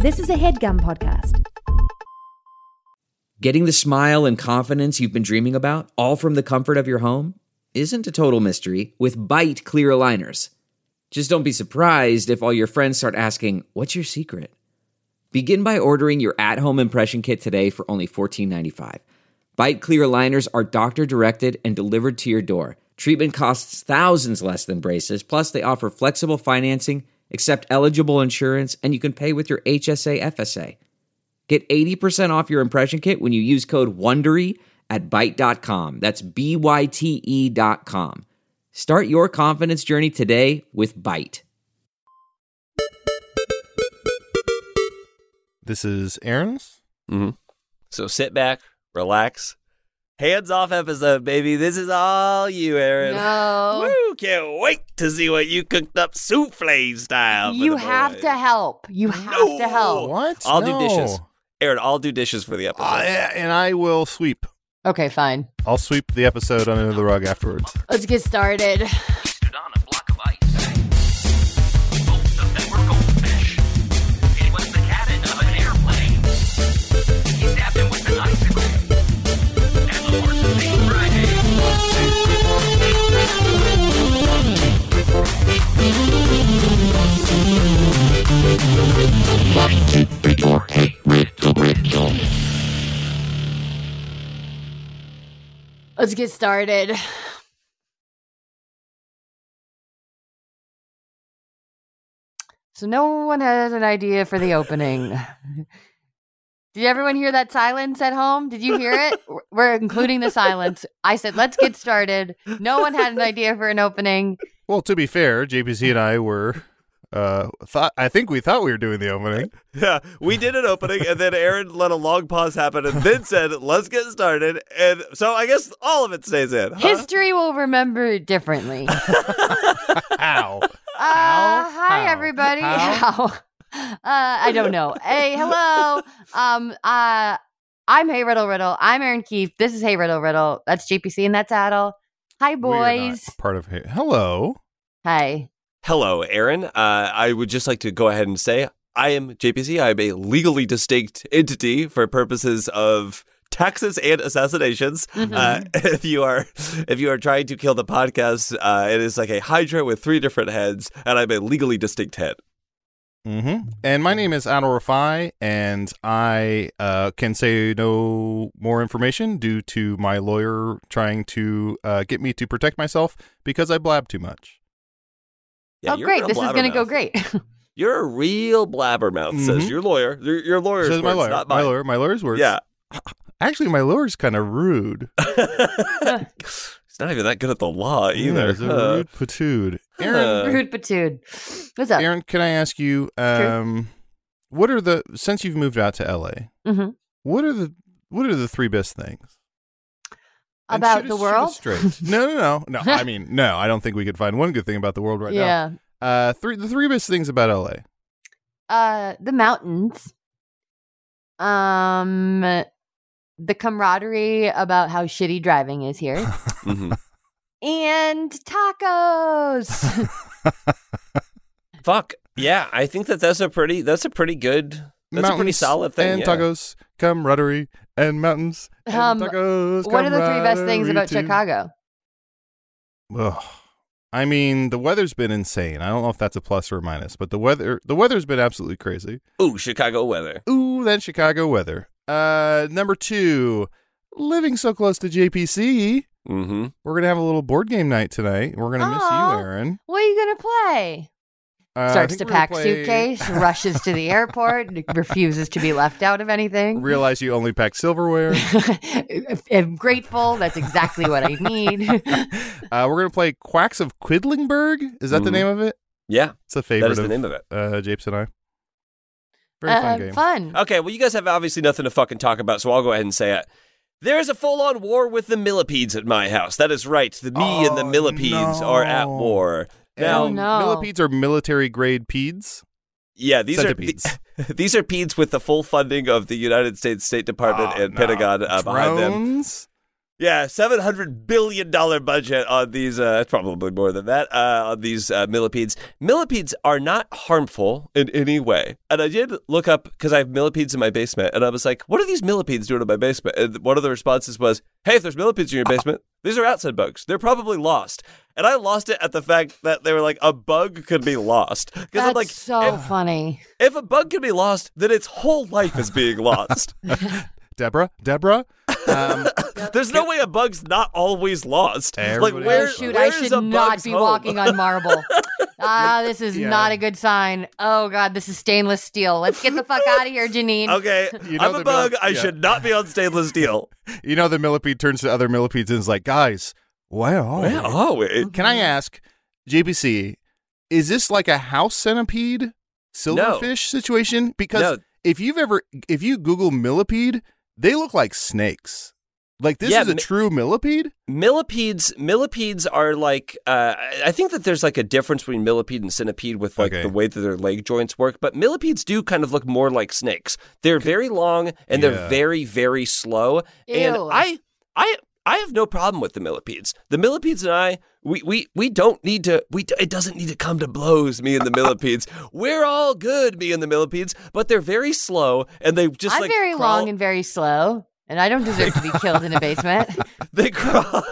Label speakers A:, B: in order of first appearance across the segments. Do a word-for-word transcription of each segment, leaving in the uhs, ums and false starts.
A: This is a HeadGum podcast.
B: Getting the smile and confidence you've been dreaming about, all from the comfort of your home, isn't a total mystery with Byte clear aligners. Just don't be surprised if all your friends start asking, "What's your secret?" Begin by ordering your at-home impression kit today for only fourteen ninety-five. Byte clear aligners are doctor-directed and delivered to your door. Treatment costs thousands less than braces, plus they offer flexible financing, accept eligible insurance, and you can pay with your H S A F S A. Get eighty percent off your impression kit when you use code WONDERY at byte dot com. That's B Y T E dot com. Start your confidence journey today with Byte.
C: This is Aaron's.
D: Mm-hmm. So sit back, relax. Hands off episode, baby. This is all you, Aaron.
E: No.
D: Woo, can't wait to see what you cooked up souffle style.
E: You have to help. You have
D: No.
E: to help.
C: What?
D: I'll
C: No.
D: do dishes. Aaron, I'll do dishes for the episode.
C: Uh, and I will sweep.
E: Okay, fine.
C: I'll sweep the episode under the rug afterwards.
E: Let's get started.
F: Stood on a block of ice. Both of them were goldfish. It was the cabin of an airplane. He stabbed him with an icicle. And the horse named Friday.
E: Let's get started. So no one has an idea for the opening. Did everyone hear that silence at home? Did you hear it? We're including the silence. I said, let's get started. No one had an idea for an opening.
C: Well, to be fair, J P C and I were, uh, thought I think we thought we were doing the opening.
D: Yeah, we did an opening, and then Aaron let a long pause happen, and then said, "Let's get started." And so I guess all of it stays in. Huh?
E: History will remember it differently.
C: Ow.
E: Uh, hi,
C: How?
E: everybody.
C: How?
E: How? Uh, I don't know. Hey, hello. Um, uh, I'm Hey Riddle Riddle. I'm Aaron Keefe. This is Hey Riddle Riddle. That's J P C and that's Adel. Hi,
C: We are not
E: boys.
C: part of it. Hello.
E: Hi.
D: Hello, Aaron. Uh, I would just like to go ahead and say I am J P C. I am a legally distinct entity for purposes of taxes and assassinations.
E: Mhm.
D: Uh, if you are if you are trying to kill the podcast, uh, it is like a hydra with three different heads, and I'm a legally distinct head.
C: Mm-hmm. And my name is Adel Rafai, and I uh, can say no more information due to my lawyer trying to uh, get me to protect myself because I blab too much.
D: Yeah,
E: oh,
D: you're a
E: great.
D: real
E: This is going to go
D: blabbermouth.
E: great.
D: You're a real blabbermouth, says
C: Mhm.
D: your lawyer. Your, your lawyer's
C: Says my
D: words,
C: lawyer.
D: not
C: My
D: mine.
C: lawyer. My lawyer's words.
D: Yeah.
C: Actually, my lawyer's kind of rude.
D: He's not even that good at the law either.
C: Yeah, he's a
D: Huh.
C: rude patood.
D: Uh,
C: Aaron,
E: Rude patood. What's up?
C: Aaron, can I ask you, um, what are the since you've moved out to L A?
E: hmm
C: What are the what are the three best things And
E: About
C: shoot
E: the
C: us- shoot us
E: world?
C: straight. No, no, no, no. I mean, no. I don't think we could find one good thing about the world right now.
E: yeah.
C: Uh, three the three best things about L A.
E: Uh, the mountains. Um, the camaraderie about how shitty driving is here.
D: mhm.
E: And tacos.
D: Fuck. Yeah, I think that that's a pretty that's a pretty good that's a pretty
C: Mountains
D: solid thing.
C: And
D: yeah.
C: tacos, camaraderie, and mountains. And
E: Um,
C: tacos,
E: What are the three best things
C: camaraderie
E: about
C: too.
E: Chicago?
C: Ugh. I mean, the weather's been insane. I don't know if that's a plus or a minus, but the weather the weather's been absolutely crazy.
D: Ooh, Chicago weather.
C: Ooh, that Chicago weather. Uh, number two, living so close to J P C.
D: Mm-hmm.
C: We're gonna have a little board game night tonight. We're gonna miss
E: Aw.
C: you, Aaron.
E: What are you gonna play?
C: Uh, I
E: Starts
C: think
E: to
C: we're gonna
E: pack
C: play-
E: suitcase, rushes to the airport, refuses to be left out of anything.
C: Realize you only pack silverware.
E: I'm grateful. That's exactly what I need.
C: uh, we're gonna play Quacks of Quidlingburg. Is that the
D: Mhm.
C: name of it?
D: Yeah,
C: It's a favorite
D: that is the
C: of
D: name of it.
C: uh, Japes and I. Very
E: Uh,
C: fun game.
E: Fun.
D: Okay, well, you guys have obviously nothing to fucking talk about, so I'll go ahead and say it. There's a full-on war with the millipedes at my house. That is right. The me and the
C: Oh,
D: millipedes are at
C: no.
D: war. Now,
E: Oh, no.
C: Millipedes are military grade peds.
D: yeah, these
C: Centipedes.
D: are these are peds with the full funding of the United States State Department
C: Oh,
D: and
C: no.
D: Pentagon uh, behind them.
C: Drones?
D: Yeah, seven hundred billion dollars budget on these, uh, probably more than that, uh, on these uh, millipedes. Millipedes are not harmful in any way. And I did look up, because I have millipedes in my basement, and I was like, what are these millipedes doing in my basement? And one of the responses was, hey, if there's millipedes in your basement, these are outside bugs. They're probably lost. And I lost it at the fact that they were like, a bug could be lost. Because
E: That's
D: I'm like,
E: so
D: if,
E: funny.
D: if a bug can be lost, then its whole life is being lost.
C: Deborah, Deborah. Um,
D: There's no way a bug's not always lost. Like,
C: Everybody-
D: where,
E: Oh, shoot,
D: where
E: I
D: is
E: should
D: a
E: not
D: bug's
E: be
D: home?
E: walking on marble. Ah, this is
C: Yeah.
E: not a good sign. Oh, God, this is stainless steel. Let's get the fuck out of here, Janine.
D: Okay,
C: You know
D: I'm
C: the
D: a bug.
C: mil-
D: I
C: yeah.
D: should not be on stainless steel.
C: You know, the millipede turns to other millipedes and is like, guys, where are
D: Where
C: we?
D: are we?
C: Can I ask, J P C, is this like a house centipede silverfish situation? Because
D: No.
C: if you've ever, if you Google millipede, they look like snakes. Like this
D: Yeah,
C: is a
D: mi-
C: true millipede?
D: Millipedes, millipedes are like, uh, I think that there's like a difference between millipede and centipede with like
C: Okay.
D: the way that their leg joints work. But millipedes do kind of look more like snakes. They're very long and
C: Yeah.
D: they're very, very slow. And
E: Ew.
D: I, I, I have no problem with the millipedes. The millipedes and I, we, we, we don't need to, we, it doesn't need to come to blows, me and the millipedes. We're all good, me and the millipedes, but they're very slow and they just
E: I'm
D: like
E: very
D: crawl-
E: long and very slow, and I don't deserve to be killed in a basement.
D: They crawl.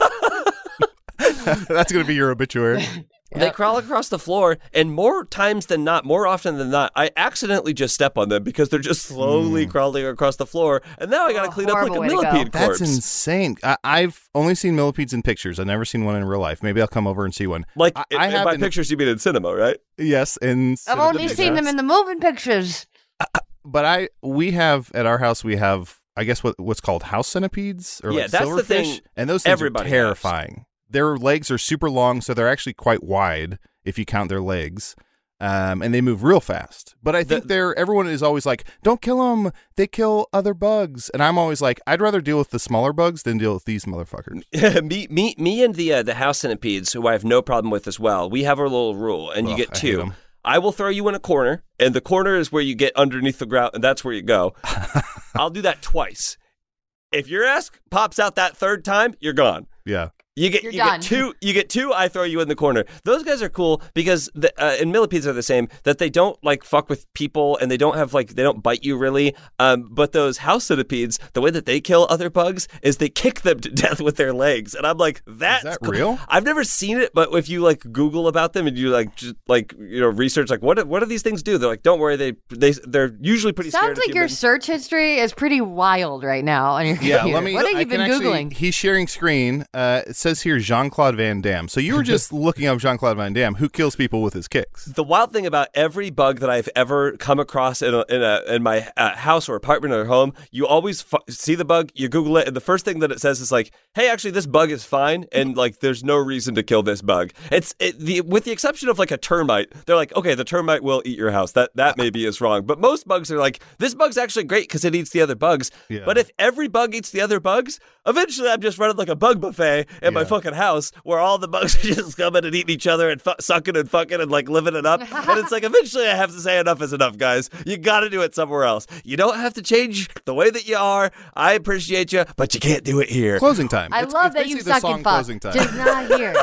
C: That's going to be your obituary.
D: They crawl across the floor, and more times than not, more often than not, I accidentally just step on them because they're just slowly crawling across the floor, and now I got to
E: Oh,
D: clean up like a
E: horrible way to go.
D: millipede corpse.
C: That's insane. I, I've only seen millipedes in pictures. I've never seen one in real life. Maybe I'll come over and see one.
D: Like,
C: I,
D: in,
C: I
D: in
C: have
D: by
C: in-
D: pictures, you mean in cinema, right?
C: Yes, and
E: I've only seen them in the moving pictures.
C: But I we have at our house we have I guess what what's called house centipedes or
D: Yeah,
C: like
D: that's the
C: silverfish,
D: thing
C: and those things
D: everybody
C: are
D: has.
C: terrifying. Their legs are super long, so they're actually quite wide if you count their legs, um, and they move real fast. But I think
D: The-
C: they're everyone is always like, "Don't kill them; they kill other bugs." And I'm always like, "I'd rather deal with the smaller bugs than deal with these motherfuckers."
D: me, me, me, and the uh, the house centipedes, who I have no problem with as well. We have our little rule, and you
C: Ugh,
D: get
C: I hate
D: two.
C: 'em.
D: I will throw you in a corner, and the corner is where you get underneath the ground, and that's where you go. I'll do that twice. If your ass pops out that third time, you're gone.
C: Yeah.
D: You get
E: You're
D: you
E: done.
D: get two. You get two. I throw you in the corner. Those guys are cool because the, uh, and millipedes are the same. That they don't like fuck with people and they don't have like they don't bite you really. Um, but those house centipedes, the way that they kill other bugs is they kick them to death with their legs. And I'm like, that's
C: that
D: cool.
C: real?
D: I've never seen it, but if you like Google about them and you like just like you know research like what do- what do these things do? They're like, don't worry, they they they're usually pretty. scared
E: Sounds
D: of
E: like your
D: humans.
E: search history is pretty wild right now on your
C: Yeah,
E: computer.
C: let me.
E: What have
C: I
E: you
C: can
E: been
C: actually-
E: Googling?
C: He's sharing screen. Uh, it says here Jean-Claude Van Damme. So you were just looking up Jean-Claude Van Damme, who kills people with his kicks.
D: The wild thing about every bug that I've ever come across in a, in, a, in my uh, house or apartment or home, you always f- see the bug, you Google it, and the first thing that it says is like, "Hey, actually, this bug is fine, and like, there's no reason to kill this bug." It's it, the with the exception of like a termite, they're like, "Okay, the termite will eat your house." That that maybe is wrong, but most bugs are like, "This bug's actually great because it eats the other bugs."
C: Yeah.
D: But if every bug eats the other bugs, eventually I'm just running like a bug buffet in my
C: Yeah.
D: fucking house where all the bugs are just coming and eating each other and fu- sucking and fucking and like living it up. And it's like eventually I have to say enough is enough, guys. You got to do it somewhere else. You don't have to change the way that you are. I appreciate you, but you can't do it here.
C: Closing time.
E: I
C: It's-
E: love
C: it's
E: that you
C: basically the
E: suck
C: song
E: and fuck.
C: Closing time.
E: Just not here.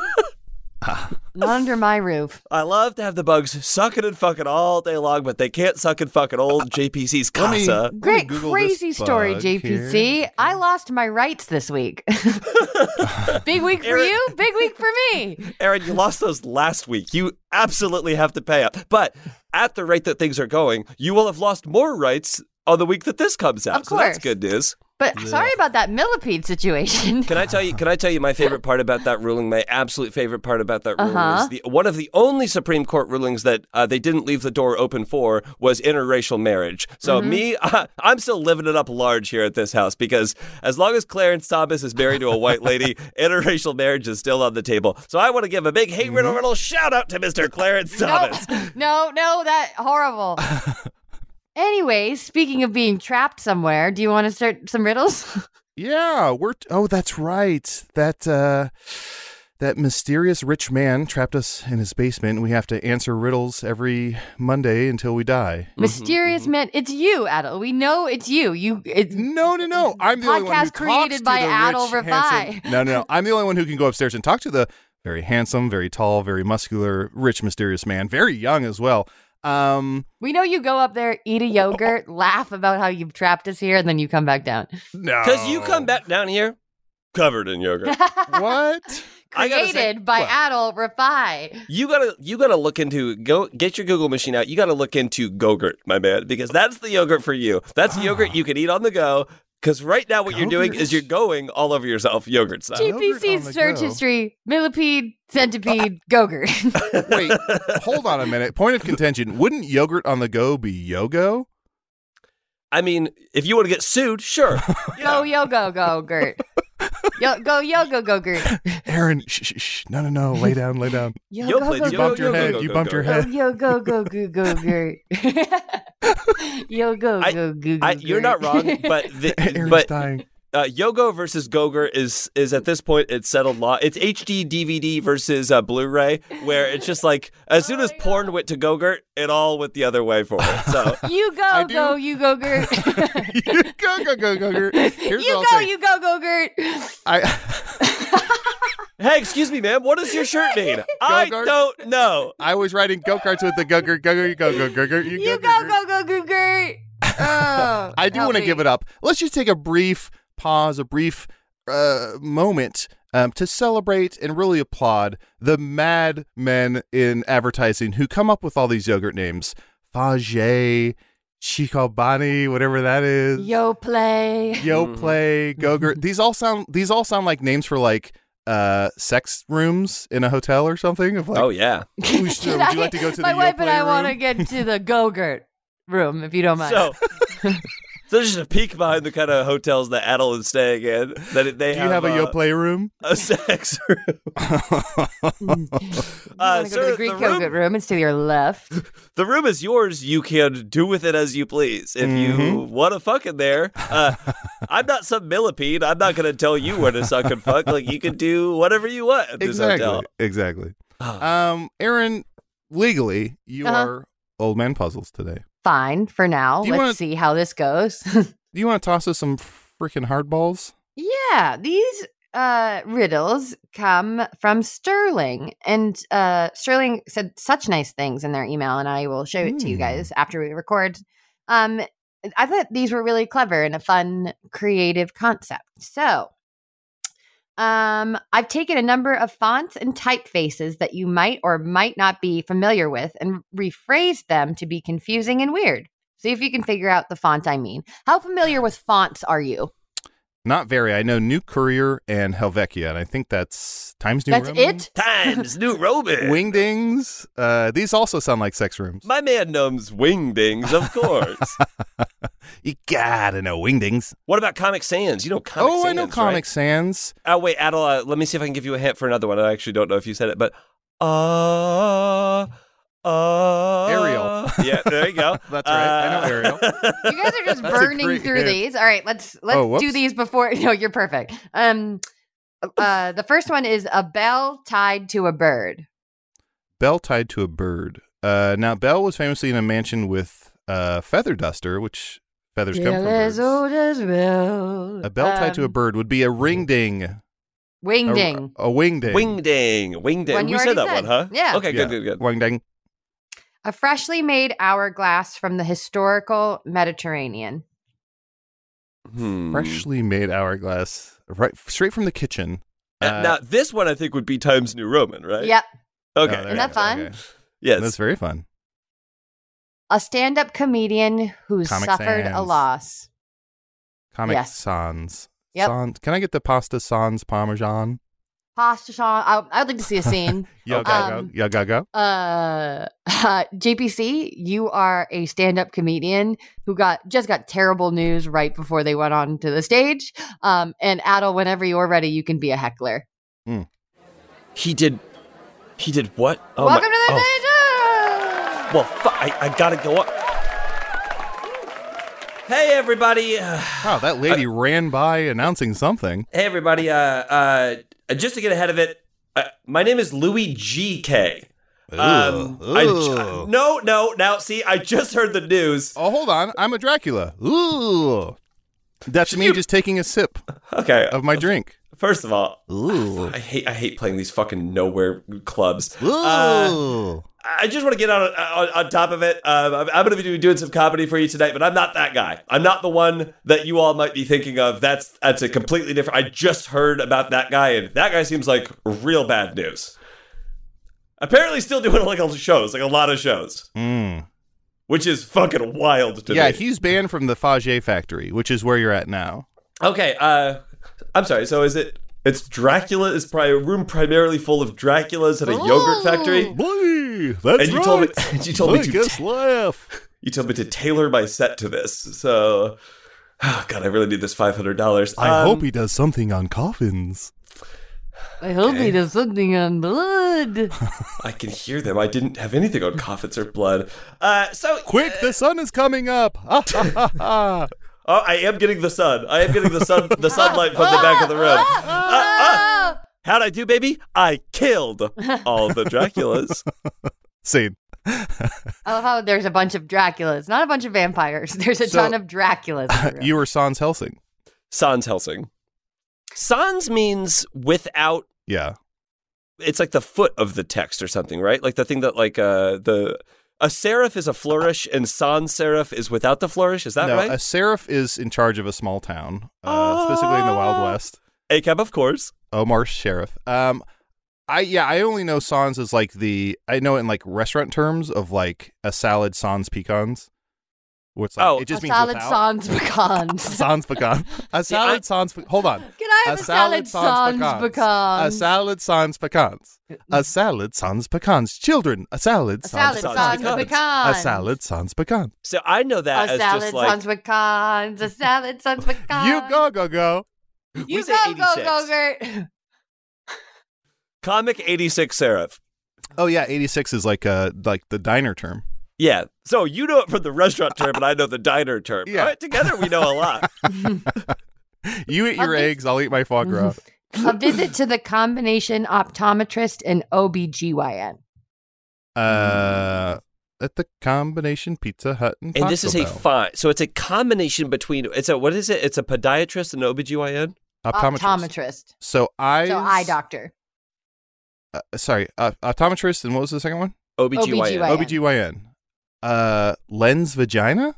E: Not under my roof.
D: I love to have the bugs sucking and fucking all day long, but they can't suck and fuck at old J P C's
C: Let me-
D: casa.
C: let me
E: Great,
C: Google
E: crazy
C: this
E: story,
C: bug
E: J P C.
C: here.
E: I lost my rights this week. Big week for
D: Aaron-
E: you, big week for me.
D: Aaron, you lost those last week. You absolutely have to pay up. But at the rate that things are going, you will have lost more rights on the week that this comes out.
E: Of
D: So that's
E: course.
D: good news.
E: But sorry about that millipede situation.
D: Can I tell you? Can I tell you my favorite part about that ruling? My absolute favorite part about that ruling
E: Uh-huh.
D: is the one of the only Supreme Court rulings that uh, they didn't leave the door open for was interracial marriage. So
E: Mm-hmm.
D: me, uh, I'm still living it up large here at this house because as long as Clarence Thomas is married to a white lady, interracial marriage is still on the table. So I want to give a big hey riddle riddle shout out to Mister Clarence
E: no,
D: Thomas.
E: no, no, that horrible. Anyways, speaking of being trapped somewhere, do you want to start some riddles?
C: Yeah, we're. T- oh, that's right. That uh, that mysterious rich man trapped us in his basement, and we have to answer riddles every Monday until we die.
E: Mysterious man, it's you, Adel. We know it's you. You, it's
C: No, no, no. I'm the only one who
E: podcast
C: talks
E: created
C: to
E: by
C: the
E: Adel
C: rich,
E: Rafai.
C: handsome- No, no, no. I'm the only one who can go upstairs and talk to the very handsome, very tall, very muscular, rich, mysterious man. Very young as well. Um,
E: We know you go up there, eat a yogurt, laugh about how you've trapped us here, and then you come back down.
C: no.
D: Because you come back down here covered in yogurt.
C: What?
D: I gotta
E: Created
D: say-
E: by
C: well-
E: Adel Rafai.
D: You gotta, you gotta look into go get your Google machine out. You gotta look into Go-Gurt, my man, because that's the yogurt for you. That's the yogurt you can eat on the go. Because right now, what you're doing
C: Go-Gurt?
D: is you're going all over yourself, yogurt style.
E: G P
C: Yogurt on
E: C's
C: the
E: search
C: go.
E: history: millipede, centipede, Go-Gurt.
C: Wait, hold on a minute. Point of contention. Wouldn't yogurt on the go be yogo?
D: I mean, if you want to get sued, sure.
E: Go yo go go Gurt. Yo go yo go go Gurt.
C: Aaron, shh, shh, shh. No, no, no. Lay down, lay down.
E: Yo
D: Yo
E: go
D: played-
E: go
C: You
D: yo-
E: go.
C: bumped your
D: yo, go,
C: head.
D: go,
C: You
D: go,
C: bumped
D: go.
C: your
E: Yo
C: head.
E: yo go go go go Gurt. Yo go
D: I-
E: go go go.
D: I, you're not
E: Gurt.
D: wrong, but the,
C: Aaron's
D: but
C: dying.
D: uh, Yogo versus Go-Gurt is is at this point it's settled law. It's H D D V D versus uh, Blu-ray, where it's just like as soon as porn went to Go-Gurt, it all went the other way for it. So
E: You
C: I
E: go
C: do-
E: go you go Gurt.
C: You go, go, go, go, go. Here's
E: You
C: what I'll
E: go
C: say.
E: you go go Gurt.
C: I,
D: hey, excuse me, ma'am, what does your shirt mean? I
C: Go-Gurt?
D: don't know.
C: I was riding go-karts with the go-gurt, go-gurt, go-gurt, go-gurt. You,
E: You
C: go,
E: go go go go Gurt. Oh,
C: I do want to give it up. Let's just take a brief pause, a brief uh, moment um, to celebrate and really applaud the mad men in advertising who come up with all these yogurt names. Fage, Chicobani, whatever that is.
E: Yo play.
C: Yo play, Go-Gurt. These all sound these all sound like names for like uh sex rooms in a hotel or something. Of like,
D: Oh yeah.
C: "Ooh, sure, would you like to go to
E: My
C: the
E: wife
C: Yo
E: and I
C: Play
E: want to
C: room?"
E: get to the Go-Gurt room, if you don't mind.
D: So, so just a peek behind the kind of hotels that Adel is staying in. That they
C: Do you have a
D: uh,
C: Yo Play room?
D: a sex room.
E: you
D: Uh,
E: want to
D: sir,
E: go to the Greek
D: the room-
E: yogurt room? It's to your left.
D: The room is yours. You can do with it as you please. If you
C: Mhm.
D: want to fuck in there, uh, I'm not some millipede. I'm not going to tell you where to suck and fuck. Like you can do whatever you want at this
C: Exactly.
D: hotel.
C: Exactly.
D: Ah.
C: Um, Aaron, legally, you
E: Uh-huh.
C: are Old Man Puzzles today.
E: Fine for now.
C: Do you
E: Let's
C: wanna-
E: see how this goes.
C: Do you want to toss us some freaking hardballs?
E: Yeah, these uh, riddles come from Sterling, and uh, Sterling said such nice things in their email, and I will show it to you
C: Hmm.
E: guys after we record. Um, I thought these were really clever and a fun, creative concept. So, um, I've taken a number of fonts and typefaces that you might or might not be familiar with and rephrased them to be confusing and weird. See if you can figure out the font I mean. How familiar with fonts are you?
C: Not very. I know New Courier and Helvetia, and I think that's Times New
E: That's
C: Roman?
E: it?
D: Times New Roman.
C: Wingdings. Uh, these also sound like sex rooms.
D: My man knows wingdings, of course.
C: You gotta know Wingdings.
D: What about Comic Sans? You know Comic
C: Oh,
D: Sans,
C: I know Comic Sans.
D: Right? Oh, wait, Adel, uh, let me see if I can give you a hint for another one. I actually don't know if you said it, but uh, uh,
C: Ariel.
D: Yeah, there you go.
C: That's right. I know Ariel.
E: You guys are just
C: That's a
E: burning
C: great
E: through
C: hint.
E: these. All right, let's let's
C: Oh,
E: do
C: whoops.
E: these before. No, you're perfect. Um, uh, the first one is a bell tied to a bird.
C: Bell tied to a bird. Uh, now, Bell was famously in a mansion with uh, Feather Duster, which feathers come from
E: Bell as
C: birds.
E: old as Bell.
C: A bell tied to a
E: Um,
C: bird would be a ring ding.
E: Wing
C: A,
E: ding.
C: a wing ding.
D: Wingding. Wingding.
E: One
D: We
E: you
D: said that
E: already
D: one, huh?
E: said. Yeah.
D: Okay,
C: Yeah.
D: good, good, good.
C: Wing ding.
E: A freshly made hourglass from the historical Mediterranean.
D: Hmm.
C: Freshly made hourglass. Right, straight from the kitchen.
D: Uh,
C: Uh,
D: now, this one I think would be Times New Roman, right?
E: Yep.
D: Okay.
C: oh, there
E: Isn't
C: you
E: that
C: go.
E: fun?
C: Okay.
D: Yes.
C: That's very fun.
E: A stand-up comedian who
C: Comic
E: suffered a
C: Sans.
E: loss.
C: Comic
E: Yes.
C: Sans.
E: Yep.
C: Sans. Can I get the pasta sans parmesan?
E: Pasta Sean. I, I would like to see a scene.
C: Yo,
D: Okay.
C: go,
E: Um,
C: go. Yo, go, go.
E: uh, uh J P C, you are a stand-up comedian who got just got terrible news right before they went on to the stage. Um, and Adel, whenever you're ready, you can be a heckler.
D: He did. He did what? Oh
E: Welcome
D: my,
E: to the
D: oh,
E: stage.
D: Well, fu- I, I gotta go up. Hey, everybody. Uh,
C: Wow, that lady ran by announcing something.
D: hey, everybody. Uh, uh, just to get ahead of it, Uh, my name is Louis G K.
C: Ooh,
D: Um, I,
C: ooh.
D: no, no. Now, see, I just heard the news.
C: Oh, hold on. I'm a Dracula. Ooh. That's me just taking a sip
D: Okay.
C: of my drink.
D: First of all,
C: Ooh.
D: I hate I hate playing these fucking nowhere clubs.
C: Ooh.
D: Uh, I just want to get on, on on top of it. Um, I'm, I'm going to be doing some comedy for you tonight, but I'm not that guy. I'm not the one that you all might be thinking of. That's that's a completely different. I just heard about that guy, and that guy seems like real bad news. Apparently, still doing like a shows, like a lot of shows,
C: Mm.
D: which is fucking wild to
C: Yeah,
D: me.
C: he's banned from the Fabergé factory, which is where you're at now.
D: Okay, uh, I'm sorry. So is it? It's Dracula. Is probably a room primarily full of Draculas at a yogurt factory.
C: Boy, that's
D: And you told me, you told me to,
C: Just laugh.
D: you told me to tailor my set to this. So, oh God, I really need this five hundred dollars.
C: I hope he does something on coffins.
E: I hope he does something on blood.
D: I can hear them. I didn't have anything on coffins or blood. Uh, so
C: Quick, the sun is coming up. Ha, ha, ha, ha.
D: Oh, I am getting the sun. I am getting the sun, the sunlight from the back of the room. Uh, uh, how'd I do, baby? I killed all the Draculas.
C: Scene.
E: I love how there's a bunch of Draculas, not a bunch of vampires. There's a
C: So-
E: ton of Draculas. in the room.
C: You were Sans Helsing.
D: Sans Helsing. Sans means without.
C: Yeah.
D: It's like the foot of the text or something, right? Like the thing that like uh, the a serif is a flourish and sans serif is without the flourish. Is that
C: no,
D: right?
C: a serif is in charge of a small town, uh, specifically in the Wild West.
D: A C A B, of course.
C: Omar Sheriff. Um, I yeah, I only know sans as like the I know it in like restaurant terms of like a salad sans pecans. Where it's like
D: Oh.
C: it just
E: a
C: means
E: salad
C: without.
E: sans pecans.
C: Sans pecan. A salad
D: I-
C: sans. Pe- hold on.
E: Can I have a, salad sans
C: A
E: pecans?
C: salad sans pecans. A salad sans pecans. Children. A salad
E: A
C: sans
E: salad
D: sans
E: sans
D: pecans.
E: pecans.
C: A salad sans pecans.
D: So I know that
E: A
D: as
E: salad
D: just like
E: sans pecans. A salad sans pecans.
C: You go go go.
E: You
D: We say
E: go, go,
D: eighty-six.
E: go, Gert.
D: comic eighty-six serif.
C: Oh yeah, eighty-six is like uh like the diner term.
D: Yeah. So you know it from the restaurant term, and I know the diner term.
C: Yeah.
D: All right, together we know a lot.
C: You eat your
E: Okay.
C: eggs, I'll eat my foie gras.
E: A visit to the combination optometrist and O B G Y N.
C: Uh, at the combination Pizza Hut and,
D: And this is
C: Taco
D: a
C: Bell.
D: fine. So it's a combination between. It's a what is it? It's a podiatrist and O B G Y N.
C: optometrist.
E: Optometrist.
C: So eyes.
E: So eye doctor.
C: Uh, sorry, uh, optometrist, and what was the second one?
D: O B G Y N.
E: O B G Y N.
C: O B G Y N. Uh, lens vagina.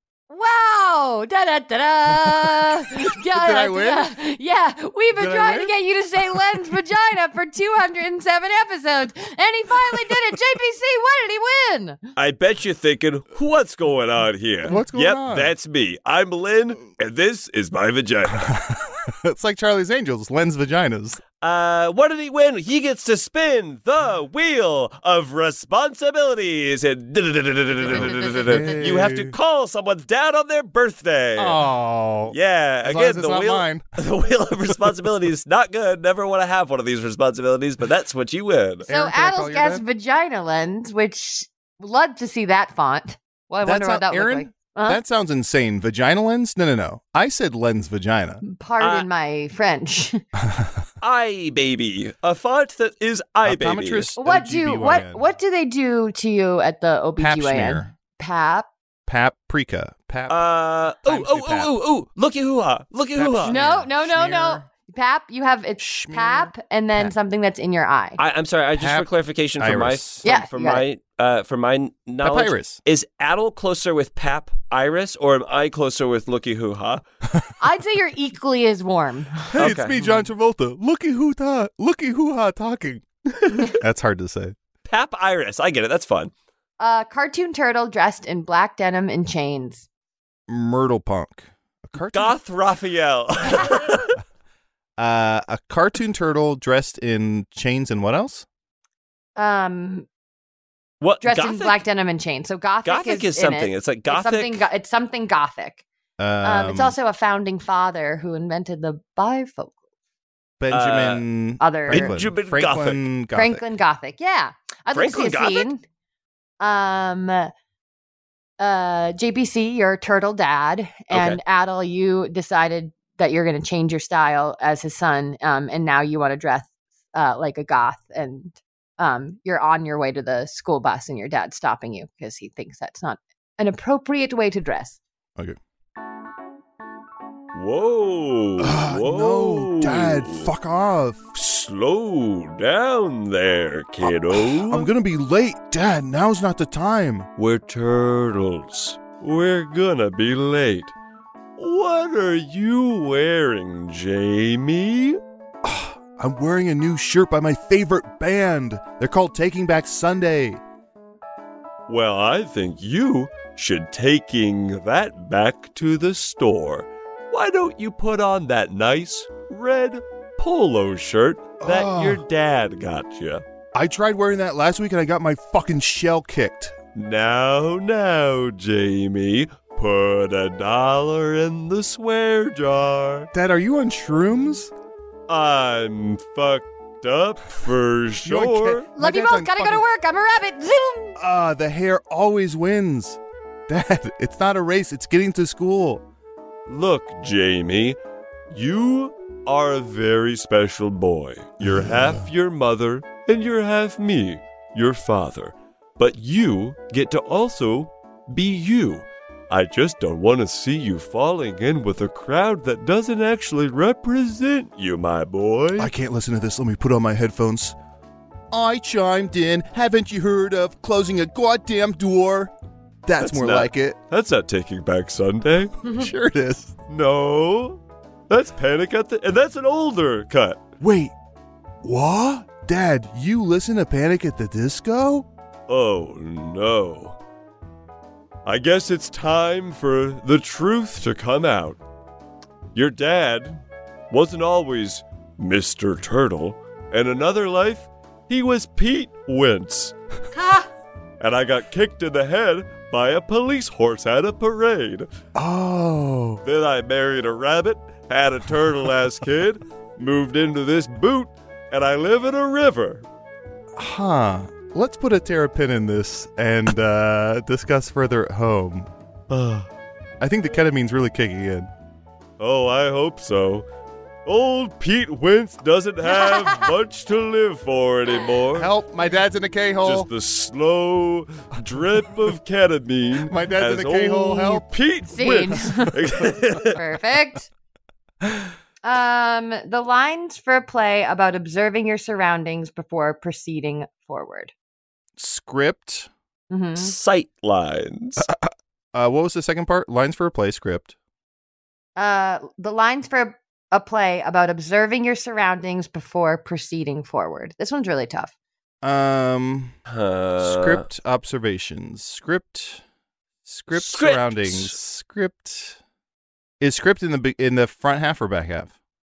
E: Wow! Da da da da!
C: Did I win?
E: Yeah, we've been
C: Did I
E: trying to
C: win?
E: get you to say lens vagina for two hundred seven episodes, and he finally did it. J P C, what did he win?
D: I bet you're thinking, what's going on here?
C: What's going
D: yep,
C: on?
D: that's me. I'm Lynn, and this is my vagina.
C: It's like Charlie's Angels, lens vaginas.
D: Uh, what did he win? He gets to spin the wheel of responsibilities, and you have to call someone's dad on their birthday.
C: Oh,
D: Yeah,
C: As long
D: again,
C: as it's
D: the
C: not
D: wheel,
C: mine.
D: the wheel of responsibilities not good. Never want to have one of these responsibilities, but that's what you win.
E: So
C: Aaron, can I call
E: Adel's
C: your
E: gas
C: dad?
E: vagina lens, which love to see that font. Well, I
C: That's
E: wonder what
C: not-
E: that
C: Aaron,
E: looks like. Huh?
C: That sounds insane. Vagina lens? No, no, no. I said lens vagina.
E: Pardon
D: uh,
E: my French.
D: I baby, a font that is I baby.
C: Optometrist.
E: what do
C: O G B Y
E: what
C: N.
E: what do they do to you at the O B G Y N?
C: Pap smear.
E: Pap?
C: Paprika. Pap.
D: Uh oh
C: Times
D: oh
C: two
D: oh
C: pap.
D: oh oh! Looky hoo ha! Looky
C: Pap
D: hoo ha!
C: smear.
E: No, no, no, no.
C: Schmear.
E: Pap, you have it's
C: Schmear.
E: pap and then
C: Pap.
E: something that's in your eye.
D: I, I'm sorry. I just
C: Pap-
D: for clarification for my
C: iris.
D: for,
E: Yeah,
D: for
E: you got
D: my uh for my knowledge,
C: Papyrus.
D: is Adel closer with Pap Iris or am I closer with Looky hoo ha?
E: I'd say you're equally as warm.
C: Hey, it's
D: Okay.
C: me, John Travolta. Looky who ta- looky who ha talking. That's hard to say.
D: Pap Iris. I get it. That's fun.
E: A cartoon turtle dressed in black denim and chains.
C: Myrtle Punk. A cartoon,
D: Goth Raphael.
C: uh, a cartoon turtle dressed in chains and what else?
E: Um,
D: what?
E: dressed
D: Gothic?
E: in black denim and chains. So gothic,
D: Gothic
E: is,
D: is
E: in
D: something.
E: it.
D: It's like
E: It's
D: Gothic.
E: something, go- it's something gothic.
C: Um,
E: Um, it's also a founding father who invented the bifocal.
C: Benjamin
E: Other
C: Franklin.
D: Benjamin
C: Franklin Gothic.
E: Franklin Gothic. Yeah. I'd like to see
D: Franklin
E: a
D: Gothic?
E: scene. Um, uh, J B C, you're a turtle dad, and Adel, you decided that you're going to change your style as his son, um, and now you want to dress uh, like a goth, and um, you're on your way to the school bus, and your dad's stopping you because he thinks that's not an appropriate way to dress.
C: Okay.
D: Whoa.
C: Uh,
D: whoa.
C: no, Dad, fuck off.
D: Slow down there, kiddo.
C: I'm gonna be late, Dad. Now's not the time.
D: We're turtles. We're gonna be late. What are you wearing, Jamie?
C: I'm wearing a new shirt by my favorite band. They're called Taking Back Sunday.
D: Well, I think you should taking that back to the store. Why don't you put on that nice red polo shirt that
C: Oh.
D: your dad got you?
C: I tried wearing that last week and I got my fucking shell kicked.
D: Now, now, Jamie, put a dollar in the swear jar.
C: Dad, are you on shrooms?
D: I'm fucked up for sure.
C: can't- My
E: Love you
C: dad's
E: both.
C: on
E: Gotta go to
C: fucking-
E: work. I'm a rabbit. Zoom.
C: Ah, the hair always wins. Dad, it's not a race. It's getting to school.
D: Look, Jamie, you are a very special boy. You're half your mother, and you're half me, your father. But you get to also be you. I just don't want to see you falling in with a crowd that doesn't actually represent you, my boy.
C: I can't listen to this. Let me put on my headphones. I chimed in. Haven't you heard of closing a goddamn door? That's,
D: That's
C: more
D: not-
C: like it.
D: That's not Taking Back Sunday.
C: Sure it is.
D: No. That's Panic at the... And that's an older cut.
C: Wait, what? Dad, you listen to Panic at the Disco?
D: Oh, no. I guess it's time for the truth to come out. Your dad wasn't always Mister Turtle. In another life, he was Pete Wentz.
E: Ha!
D: And I got kicked in the head by a police horse at a parade.
C: Oh.
D: Then I married a rabbit, had a turtle-ass kid, moved into this boot, and I live in a river.
C: Huh. Let's put a terrapin in this and uh, discuss further at home. I think the ketamine's really kicking in.
D: Oh, I hope so. Old Pete Wentz doesn't have much to live for anymore.
C: Help, my dad's in a K-hole.
D: Just the slow drip of ketamine.
C: My dad's in
D: as
C: a K-hole,
D: old
C: help.
D: Pete
E: Scene.
D: Wentz.
E: Perfect. Um, the lines for a play about observing your surroundings before proceeding forward.
C: Script.
E: Mm-hmm.
D: Sight lines.
C: Uh, what was the second part? Lines for a play script.
E: Uh, the lines for a play about observing your surroundings before proceeding forward. This one's really tough.
C: Um,
D: Uh,
C: script observations. Script. Script
D: Script.
C: surroundings. Script. Is script in the be- in the front half or back half?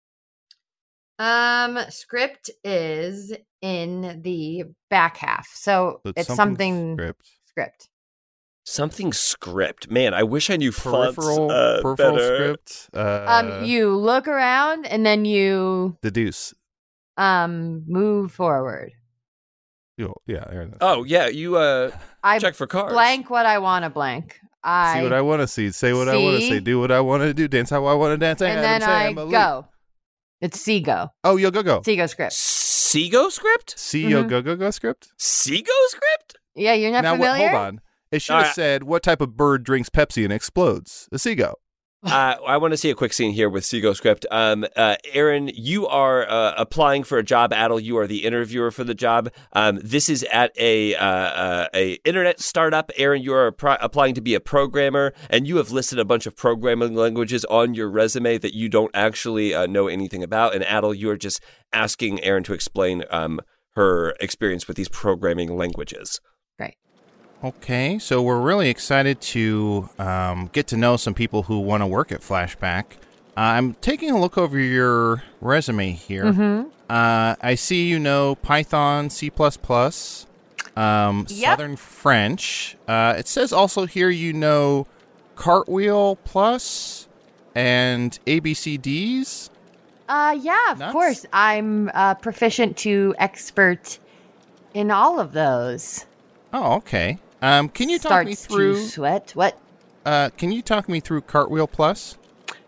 E: Um, script is in the back half, so
C: So
E: it's something
C: Script.
E: script.
D: Something script. Man, I wish I knew fonts
C: Peripheral.
D: uh,
C: peripheral
D: better.
C: script. Uh,
E: Um, you look around and then you
C: deduce.
E: um move forward.
C: Yo, yeah. There it is.
D: Oh, yeah, you uh,
E: I
D: check for cars.
E: blank what I want to blank. I
C: See what I want to see. Say what I want to
E: See?
C: say. Do what I want to do. Dance how I want to dance.
E: and then
C: say
E: I
C: I'm elite.
E: go. It's Seago.
C: Oh, yo, go, go.
E: Seago script.
D: Seago script?
C: See, yo,
E: Mhm.
C: go, go, go script.
D: Seago script?
E: Yeah, you're not
C: now, what,
E: familiar.
C: hold on. It should
D: All
C: have
D: right.
C: said, what type of bird drinks Pepsi and explodes? A seagull.
D: Uh, I want to see a quick scene here with Seago script. Um, uh, Aaron, you are uh, applying for a job. Adel, you are the interviewer for the job. Um, this is at a uh, uh, a internet startup. Aaron, you are pro- applying to be a programmer, and you have listed a bunch of programming languages on your resume that you don't actually uh, know anything about. And Adel, you are just asking Aaron to explain um, her experience with these programming languages.
E: Great.
C: Okay, so we're really excited to um, get to know some people who want to work at Flashback. Uh, I'm taking a look over your resume here.
E: Mm-hmm.
C: Uh, I see you know Python, C plus plus, um,
E: Yep.
C: Southern French. Uh, it says also here you know Cartwheel Plus and A B C Ds.
E: Uh, yeah, of
C: Nuts.
E: course. I'm uh, proficient to expert in all of those.
C: Oh, okay. Um, can you talk
E: Starts
C: me through?
E: to sweat. What?
C: Uh, can you talk me through Cartwheel Plus?
E: Yeah, of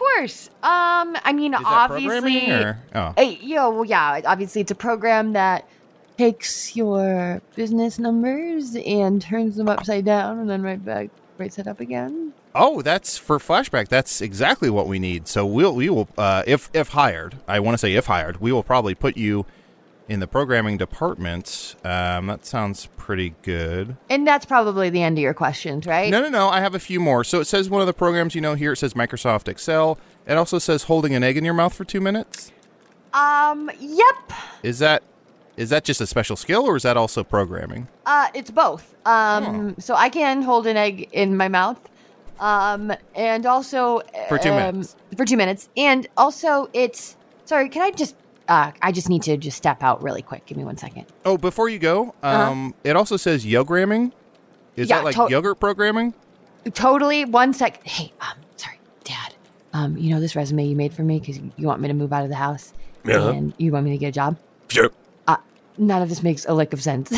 E: course. Um, I mean,
C: Is that
E: obviously,
C: programming or- oh.
E: uh, you know, well, yeah, obviously, it's a program that takes your business numbers and turns them upside down, and then right back, right side up again.
C: Oh, that's for flashback. That's exactly what we need. So we'll we will uh, if if hired. I want to say if hired, we will probably put you in the programming department. Um, that sounds pretty good.
E: And that's probably the end of your questions, right?
C: No, no, no. I have a few more. So it says one of the programs you know here. It says Microsoft Excel. It also says holding an egg in your mouth for two minutes.
E: Um. Yep.
C: Is that is that just a special skill, or is that also programming?
E: Uh, it's both. Um, so I can hold an egg in my mouth. Um, and also
C: For two
E: um,
C: minutes.
E: For two minutes, and also it's sorry. Can I just? Uh, I just need to just step out really quick. Give me one second.
C: Oh, before you go, um, it also says yogramming. Is
E: Yeah,
C: that like
E: to-
C: yogurt programming?
E: Totally. One sec. Hey, um, sorry, Dad. Um, you know this resume you made for me because you want me to move out of the house,
D: Uh-huh.
E: and you want me to get a job.
D: Sure.
E: Uh, none of this makes a lick of sense.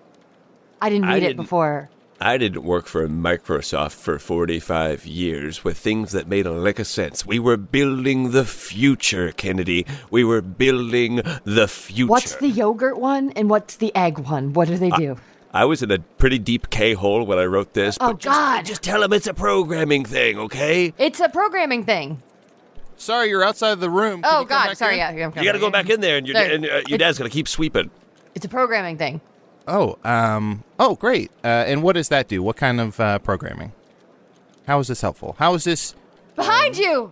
E: I didn't
D: I
E: read it
D: didn't-
E: before.
D: I didn't work for Microsoft for forty-five years with things that made a lick of sense. We were building the future, Kennedy. We were building the future.
E: What's the yogurt one and what's the egg one? What do they do?
D: I was in a pretty deep K-hole when I wrote this.
E: Oh,
D: but just,
E: God.
D: Just tell him it's a programming thing, okay?
E: It's a programming thing.
C: Sorry, you're outside of the room. Can
E: Oh
C: you come
E: God,
C: back
E: sorry.
C: in?
E: Yeah, yeah, I'm
D: You got to go
E: coming.
D: back in there, and your,
E: Sorry.
D: and, uh, your dad's going to keep sweeping.
E: It's a programming thing.
C: Oh, um, oh, great. Uh, and what does that do? What kind of uh, programming? How is this helpful? How is this?
E: Behind you.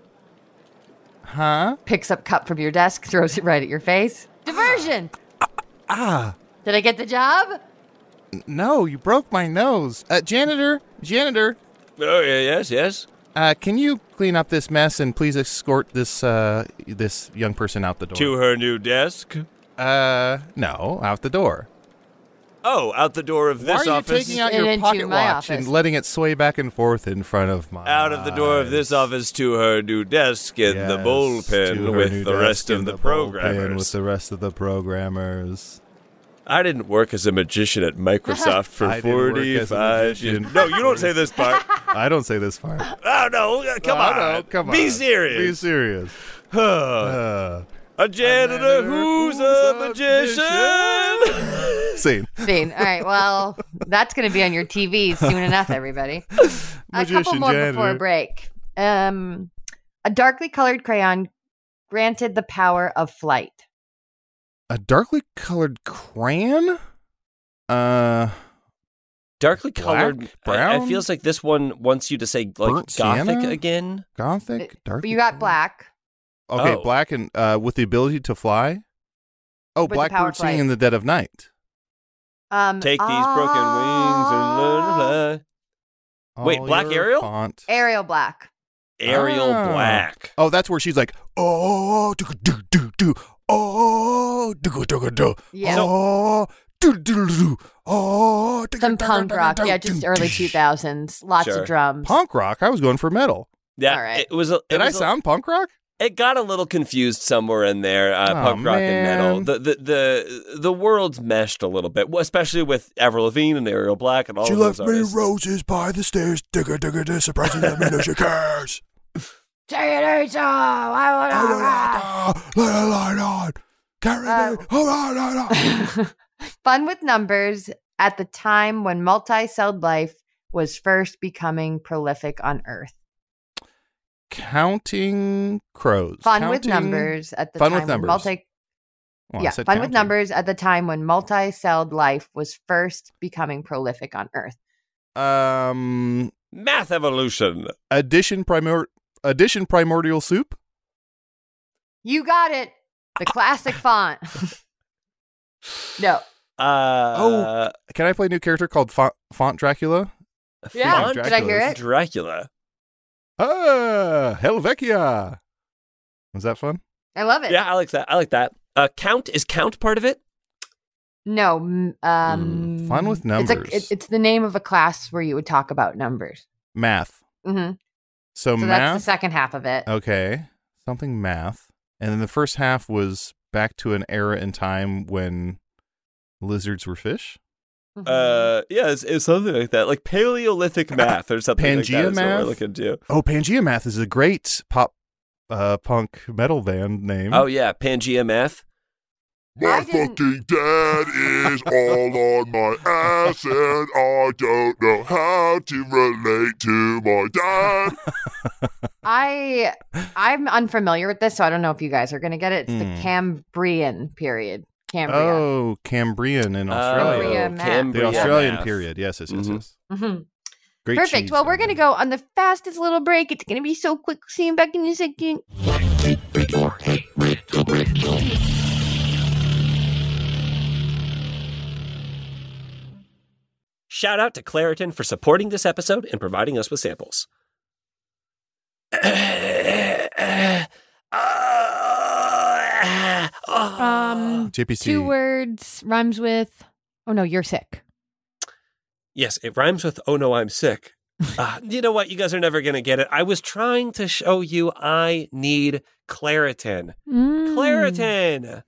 C: Huh?
E: Picks up cup from your desk, throws it right at your face. Diversion.
C: Ah,
E: Did I get the job?
C: no, you broke my nose. Uh, janitor, janitor,
D: Oh, yeah, yes, yes.
C: uh, can you clean up this mess and please escort this uh, this young person out the door?
D: To her new desk.
C: Uh, no, out the door.
D: Oh, out the door of
C: Why
D: this
C: are you
D: office.
C: taking out
E: And
C: your
E: into
C: pocket
E: my
C: watch
E: office.
C: and letting it sway back and forth in front of my
D: Out of the door of this office to her new desk in the
C: Yes, to
D: bullpen
C: her
D: with
C: new
D: the
C: desk
D: rest
C: in
D: of the,
C: bullpen
D: programmers.
C: With the rest of the programmers.
D: I didn't work as a magician at Microsoft for
C: I didn't work as a
D: forty-five years.
C: magician.
D: No, you don't say this part.
C: I don't say this part.
D: Oh, no, uh, come
C: Oh,
D: on.
C: no, come
D: Be
C: on.
D: serious.
C: Be serious.
D: Huh.
C: Uh,
D: a janitor
C: janitor
D: who's
C: who's
D: a
C: a
D: magician.
C: scene.
E: Scene. All right. Well, that's going to be on your T V soon enough, everybody. a couple
C: Magician
E: more
C: janitor.
E: before break. Um, a darkly colored crayon granted the power of flight.
C: A darkly colored crayon? Uh,
D: Darkly
C: Black?
D: colored. I-
C: Brown?
D: It feels like this one wants you to say like
C: Burnt
D: gothic
C: sienna?
D: again.
C: gothic?
E: But
C: Darkly
E: you got
C: colored?
E: black.
C: Okay,
D: Oh.
C: black and uh, with the ability to fly? Oh,
E: With the power
C: Blackbird
E: of flight.
C: singing in the dead of night.
E: Um,
D: Take these broken wings and learn to fly. Wait,
C: All
D: Black
C: your
D: Ariel?
C: Font.
E: Ariel Black.
D: Ariel
C: Ah.
D: Black.
C: Oh, that's where she's like, oh, do do do do, oh, do do do,
E: Yeah.
C: oh, do do do, oh,
E: Some punk rock. Yeah, just early two thousands. Lots
D: Sure.
E: of drums.
C: Punk rock. I was going for metal.
D: Yeah,
E: All right.
D: it was. A, it
C: Did I
D: was a-
C: sound punk rock?
D: It got a little confused somewhere in there, uh,
C: Oh,
D: punk rock and metal.
C: man.
D: The, the the the worlds meshed a little bit, especially with Avril Lavigne and Ariel Black and all
C: She
D: of
C: left
D: those
C: me
D: artists.
C: roses by the stairs, digga digga digga, surprising that me no she cares.
E: Say it ain't so. I
C: I
E: want
C: don't
E: to rock.
C: like let it light on. Carry
E: Uh,
C: me. Oh, no, no, no.
E: Fun with numbers at the time when multi-celled life was first becoming prolific on Earth.
C: Counting crows.
E: Fun with
C: Counting-
E: numbers at the
C: Fun
E: time
C: with
E: when
C: numbers.
E: multi
C: Well, I
E: yeah,
C: said
E: fun with
C: counting.
E: numbers at the time when multi-celled life was first becoming prolific on Earth.
C: Um,
D: Math evolution.
C: addition primor addition primordial soup.
E: You got it. The classic font. No.
D: Uh,
C: Oh. Can I play a new character called Font, Font Dracula?
E: Yeah.
D: Font
E: Did I hear it?
D: Dracula.
C: Ah, Helvetia. Was that fun?
E: I love it.
D: Yeah, I like that. I like that. Uh, count is count part of it?
E: No. m- Um,
C: Mm, fun with
E: It's, a,
C: numbers.
E: it, it's the name of a class where you would talk about numbers.
C: Math.
E: hmm
C: So,
E: So that's the
C: math.
E: second half of it.
C: Okay, something math, and then the first half was back to an era in time when lizards were fish.
E: Mhm.
D: Uh, yeah, it's, it's something like that, like Paleolithic math or something like that.
C: Pangea
D: Is what we're
C: math?
D: looking to.
C: Oh, Pangea math is a great pop uh, punk metal band name.
D: Oh, yeah, Pangea Meth.
G: My
E: I didn't-
G: fucking dad is all on my ass, and I don't know how to relate to my dad.
E: I I'm unfamiliar with this, so I don't know if you guys are gonna get it. It's
C: Hmm.
E: the Cambrian period. Cambria.
C: Oh, Cambrian in Australia.
E: Cambria meth.
D: Cambria
C: The Australian
D: meth.
C: period. Yes, yes, yes,
D: Mhm.
C: yes.
E: Mhm.
C: Great
E: Perfect.
C: cheese
E: Well, we're
C: down
E: gonna
C: there.
E: go on the fastest little break. It's gonna be so quick. See you back in a second.
D: Shout out to Claritin for supporting this episode and providing us with samples.
E: Um,
C: J P C.
E: two words rhymes with. Oh no, you're sick.
D: Yes, it rhymes with "Oh no, I'm sick." Uh, you know what? You guys are never going to get it. I was trying to show you I need Claritin.
E: Mm.
D: Claritin!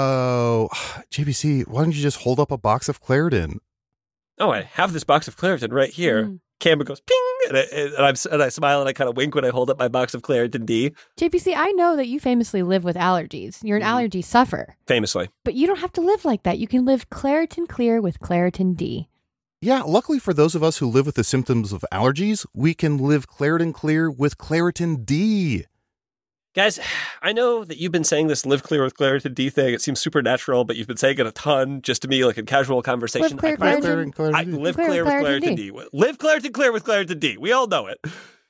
C: Oh, J P C, why don't you just hold up a box of Claritin?
D: Oh, I have this box of Claritin right here.
E: Mm.
D: Camera goes ping, and I, and, I'm, and I smile and I kind of wink when I hold up my box of Claritin D,
H: J P C, I know that you famously live with allergies. You're an
D: Mhm.
H: allergy sufferer,
D: famously.
H: but you don't have to live like that. You can live Claritin Clear with Claritin D.
C: Yeah, luckily for those of us who live with the symptoms of allergies, we can live Claritin Clear with Claritin D.
D: Guys, I know that you've been saying this live clear with Claritin D thing. It seems supernatural, but you've been saying it a ton just to me, like in casual conversation.
H: Live clear,
D: I find-
H: Claritin.
C: Claritin,
D: I
C: Claritin D.
D: live
H: Clear
D: clear,
H: with
D: with
H: Claritin
D: Claritin D. Live Claritin clear with Claritin D. We all know it.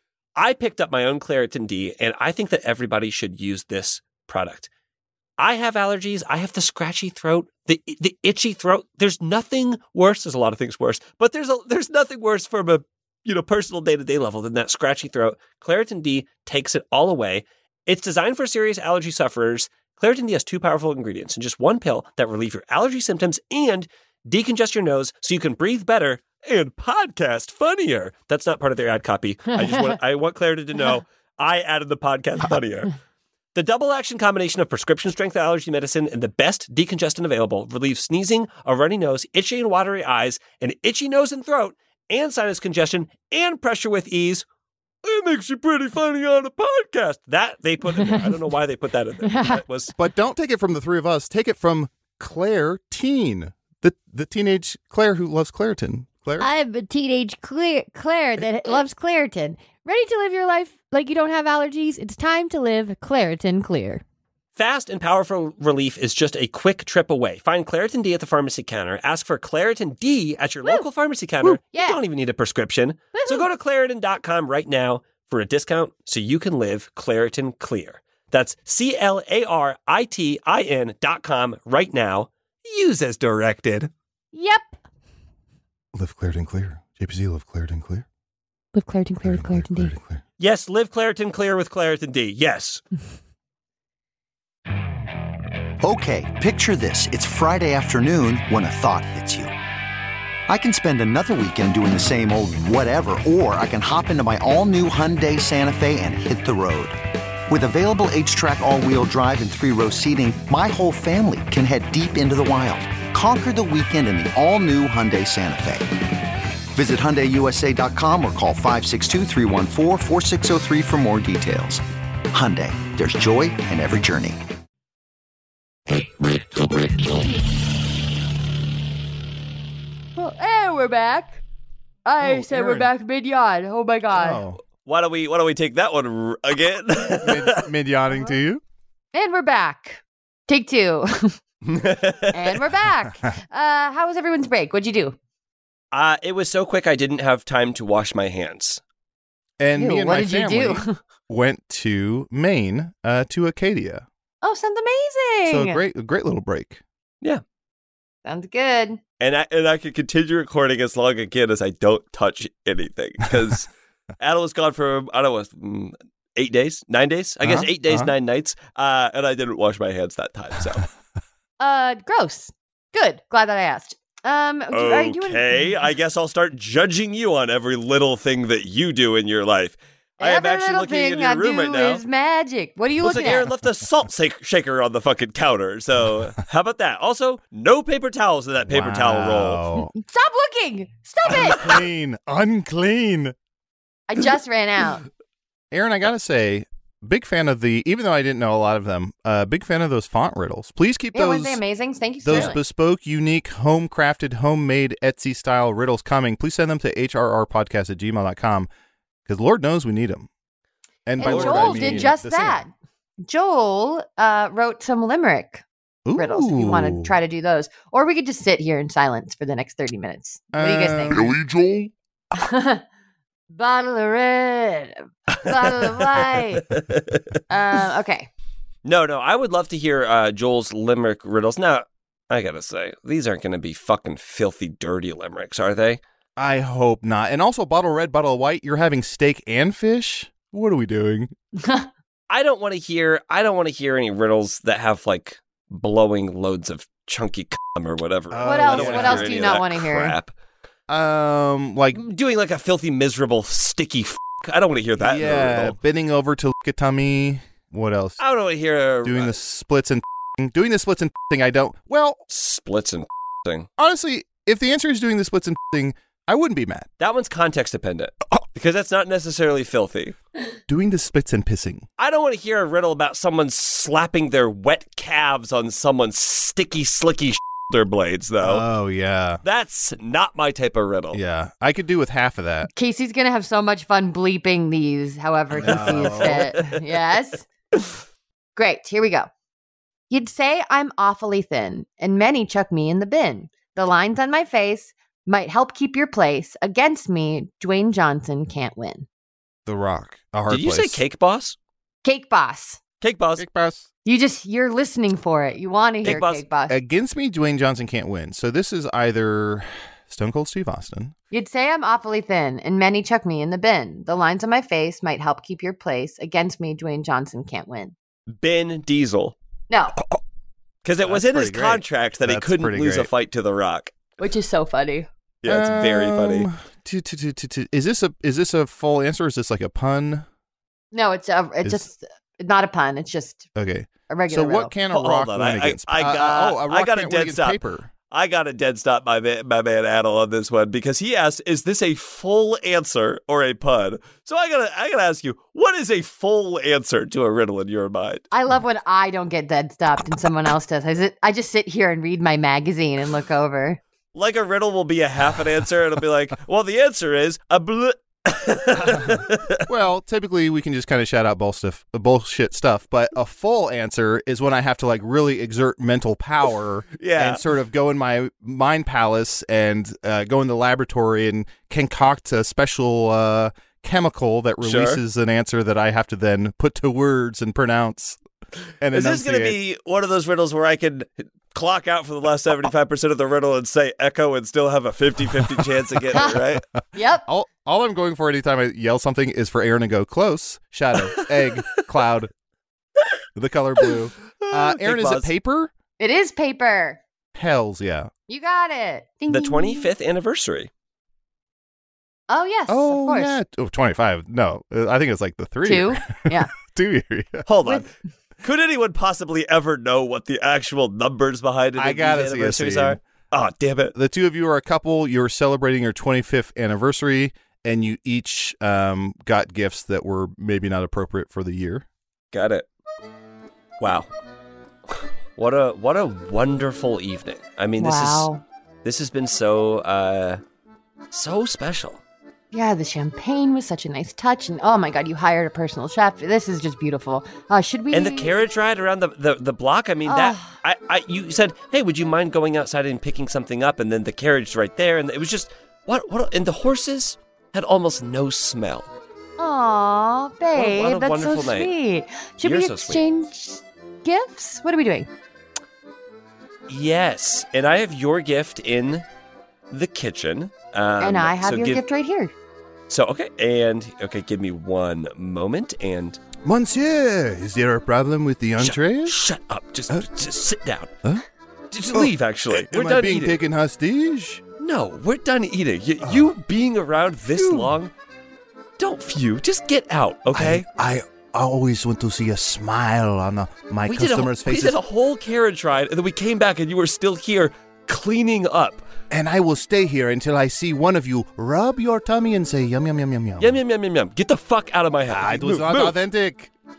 D: I picked up my own Claritin D, and I think that everybody should use this product. I have allergies. I have the scratchy throat, the the itchy throat. There's nothing worse. There's a lot of things worse, but there's a there's nothing worse from a you know personal day to day level than that scratchy throat. Claritin D takes it all away. It's designed for serious allergy sufferers. Claritin D has two powerful ingredients in just one pill that relieve your allergy symptoms and decongest your nose so you can breathe better and podcast funnier. That's not part of their ad copy. I just want I want Claritin to know I added the podcast funnier. The double action combination of prescription strength allergy medicine and the best decongestant available relieves sneezing, a runny nose, itchy and watery eyes, an itchy nose and throat, and sinus congestion and pressure with ease. It makes you pretty funny on a podcast. That they put in there. I don't know why they put that in there. That was
C: But don't take it from the three of us. Take it from Claire Teen, the the teenage Claire who loves Claritin. Claire?
H: I'm a teenage Claire, Claire that loves Claritin. Ready to live your life like you don't have allergies? It's time to live Claritin Clear.
D: fast and powerful relief is just a quick trip away. Find Claritin D at the pharmacy counter. Ask for Claritin D at your
E: Woo.
D: local pharmacy counter.
E: Woo. Yeah.
D: You don't even need a prescription. So go to Claritin dot com right now for a discount so you can live Claritin Clear. That's C L A R I T I N dot com right now. Use as directed.
E: Yep.
C: Live Claritin Clear. J P C, live Claritin Clear.
H: Live Claritin Clear with Claritin D.
C: Claritin Clear.
D: Yes, live Claritin Clear with Claritin D. Yes.
I: Okay, picture this. It's Friday afternoon when a thought hits you. I can spend another weekend doing the same old whatever, or I can hop into my all-new Hyundai Santa Fe and hit the road. With available H-Track all-wheel drive and three-row seating, my whole family can head deep into the wild. Conquer the weekend in the all-new Hyundai Santa Fe. Visit Hyundai U S A dot com or call five six two, three one four, four six zero three for more details. Hyundai, there's joy in every journey.
E: Well, and we're back. I
C: Oh,
E: said we're
C: Aaron.
E: back mid-yawn. Oh my god.
C: Oh,
D: Why don't we why don't we take that one r- again?
C: mid, mid-yawning to you?
E: And we're back. Take two. And we're back. Uh, how was everyone's break? What'd you do?
D: uh, it was so quick I didn't have time to wash my hands.
C: And me
E: Ew,
C: and
E: what
C: my
E: did you
C: family
E: do?
C: went to Maine, uh, to Acadia.
E: Oh, sounds amazing.
C: So a great, a great little break.
E: Sounds good.
D: And I and I could continue recording as long again as I don't touch anything because Adam was gone for I don't know mm, eight days, nine days. I guess
C: Uh-huh,
D: eight days,
C: uh-huh.
D: nine nights. Uh, and I didn't wash my hands that time. So
E: Uh, gross. Good. Glad that I asked. Um, do- are you doing-
D: okay, I guess I'll start judging you on every little thing that you do in your life. I am
E: Every
D: actually
E: little
D: looking
E: thing
D: in your
E: I
D: room
E: do
D: right now.
E: is magic. What are you
D: Looks
E: looking
D: like Aaron
E: at?
D: left a salt shak- shaker on the fucking counter. So how about that? Also, no paper towels in that paper towel roll.
C: Wow.
E: Stop looking. Stop it.
C: Unclean, unclean.
E: I just ran out.
C: Aaron, I gotta say, Big fan of the, even though I didn't know a lot of them, uh, big fan of those font riddles. Please keep
E: Yeah,
C: those
E: weren't they amazing? Thank you so
C: those
E: much.
C: bespoke, unique, home-crafted, homemade, Etsy-style riddles coming. Please send them to h r r podcast at gmail dot com because Lord knows we need them.
E: And
C: by Lord,
E: Joel
C: I mean
E: did just
C: the singer.
E: that. Joel uh, wrote some limerick riddles if you want to
C: Ooh.
E: try to do those. Or we could just sit here in silence for the next thirty minutes. What do you guys think?
G: Billy Joel?
E: Bottle of red, bottle of white. Um, okay.
D: No, no, I would love to hear uh, Joel's limerick riddles. Now, I gotta say, these aren't going to be fucking filthy, dirty limericks, are they?
C: I hope not. And also, bottle red, bottle white, you're having steak and fish? What are we doing?
D: I don't want to hear. I don't want to hear any riddles that have like blowing loads of chunky cum or whatever.
C: What
D: I don't
C: else-
D: wanna
C: what
D: hear
C: else do
D: any
E: you
D: of
E: not
D: that
E: wanna hear?
D: crap.
C: Um, like
D: doing like a filthy, miserable, sticky. F- I don't want to hear that. in a
C: yeah,
D: riddle.
C: bending over to lick a tummy. What else?
D: I don't want to hear
C: Doing
D: uh,
C: the splits and doing the splits and thing. I don't. Well,
D: splits and thing.
C: honestly, if the answer is doing the splits and thing, I wouldn't be mad.
D: That one's context dependent because that's not necessarily filthy.
C: Doing the splits and pissing.
D: I don't want to hear a riddle about someone slapping their wet calves on someone's sticky, slicky shoulder blades, though.
C: Oh yeah,
D: That's not my type of riddle.
C: yeah. I could do with half of that.
E: Casey's going to have so much fun bleeping these however he sees fit. Yes? Great. Here we go. You'd say I'm awfully thin, and many chuck me in the bin. The lines on my face might help keep your place. Against me, Dwayne Johnson can't win.
C: The Rock. A hard
D: Did you
C: place.
D: say Cake Boss?
E: Cake Boss.
D: Cake Boss.
C: Cake Boss.
E: You just, you're listening for it. You want to hear
D: Cake Boss.
E: Cake Boss.
C: Against me, Dwayne Johnson can't win. So this is either Stone Cold Steve Austin.
E: You'd say I'm awfully thin, and many chuck me in the bin. The lines on my face might help keep your place. Against me, Dwayne Johnson can't win.
D: Ben Diesel.
E: No,
D: Because it was
C: That's
D: in his
C: pretty great.
D: contract that he
C: That's
D: couldn't
C: pretty
D: lose a
C: great.
D: fight to The Rock.
E: which is so funny.
D: Yeah, it's very funny.
C: Um, t- t- t- t- t- Is this a is this a full answer? Or is this like a pun?
E: No, it's a, it's
C: Is-
E: just not a pun. It's just
C: Okay.
E: a regular
C: So
E: riddle.
C: what can a
D: Hold
C: rock
D: on,
C: win
D: I- I-
C: against?
D: I
C: Uh,
D: got-
C: oh, a
D: I
C: rock
D: got a
C: can't
D: dead
C: win against
D: stop.
C: paper.
D: I got to dead stop my man, my man Adel on this one because he asked, "Is this a full answer or a pun?" So I gotta, I gotta ask you, what is a full answer to a riddle in your mind?
E: I love when I don't get dead stopped and someone else does. I sit, I just sit here and read my magazine and look over.
D: Like a riddle will be a half an answer. It'll be like, "Well, the answer is a bl."
C: Well, typically we can just kind of shout out bull stuff, bullshit stuff, but a full answer is when I have to like really exert mental power
D: Yeah.
C: and sort of go in my mind palace and uh, go in the laboratory and concoct a special uh, chemical that
D: Sure.
C: releases an answer that I have to then put to words and pronounce. And
D: Is this going to
C: enunciate.
D: be one of those riddles where I can clock out for the last seventy-five percent of the riddle and say echo and still have a fifty-fifty chance of getting it right?
E: Yep.
C: All, all I'm going for anytime I yell something is for Aaron to go close, shadow, egg, cloud, the color blue. Uh, Aaron,
D: Big
C: is it
D: Buzz.
C: paper?
E: It is paper.
C: Hells yeah.
E: You got it. Ding,
D: The
E: ding, ding.
D: twenty-fifth anniversary.
E: Oh, yes.
C: Oh,
E: of course.
C: yeah. Oh, twenty-five. No, uh, I think it's like the three.
E: Two. Yeah.
C: Two year. Yeah.
D: Hold on. Could anyone possibly ever know what the actual numbers behind it
C: I
D: of
C: gotta
D: these
C: see a
D: anniversaries
C: scene.
D: are? Oh, damn it.
C: The two of you are a couple. You're celebrating your twenty-fifth anniversary, and you each um, got gifts that were maybe not appropriate for the year.
D: Got it. Wow. What a what a wonderful evening. I mean, this
E: Wow.
D: is this has been so uh so special.
E: Yeah, the champagne was such a nice touch. And oh my God, you hired a personal chef. This is just beautiful. Uh, should we?
D: And the carriage ride around the, the, the block, I mean, that
E: Oh.
D: I, I you said, "Hey, would you mind going outside and picking something up?" And then the carriage right there, and it was just what what and the horses had almost no smell.
E: Aw, babe,
D: what a
E: that's so
D: wonderful night.
E: sweet. Should
D: You're
E: we
D: so sweet.
E: exchange gifts? What are we doing?
D: Yes, and I have your gift in the kitchen. Um,
E: and I have
D: so
E: your
D: give-
E: gift right here.
D: So okay, and okay, give me one moment and
C: Monsieur, is there a problem with the
D: shut,
C: entrees?
D: shut up. Just
C: Huh?
D: just sit down.
C: Huh?
D: Just
C: Oh,
D: leave. Actually,
C: Am
D: we're
C: I
D: done
C: being
D: eating.
C: taken hostage?
D: No, we're done eating. You, you being around this
C: Phew.
D: long, don't phew. Just get out, okay?
C: I, I always want to see a smile on uh, my
D: we did a,
C: customers'
D: we
C: faces,
D: did a whole carriage ride, and then we came back, and you were still here cleaning up.
C: and I will stay here until I see one of you rub your tummy and say yum yum yum yum yum.
D: Yum yum yum yum yum. Get the fuck out of my house.
C: Ah, it was
D: Move,
C: not
D: move.
C: authentic.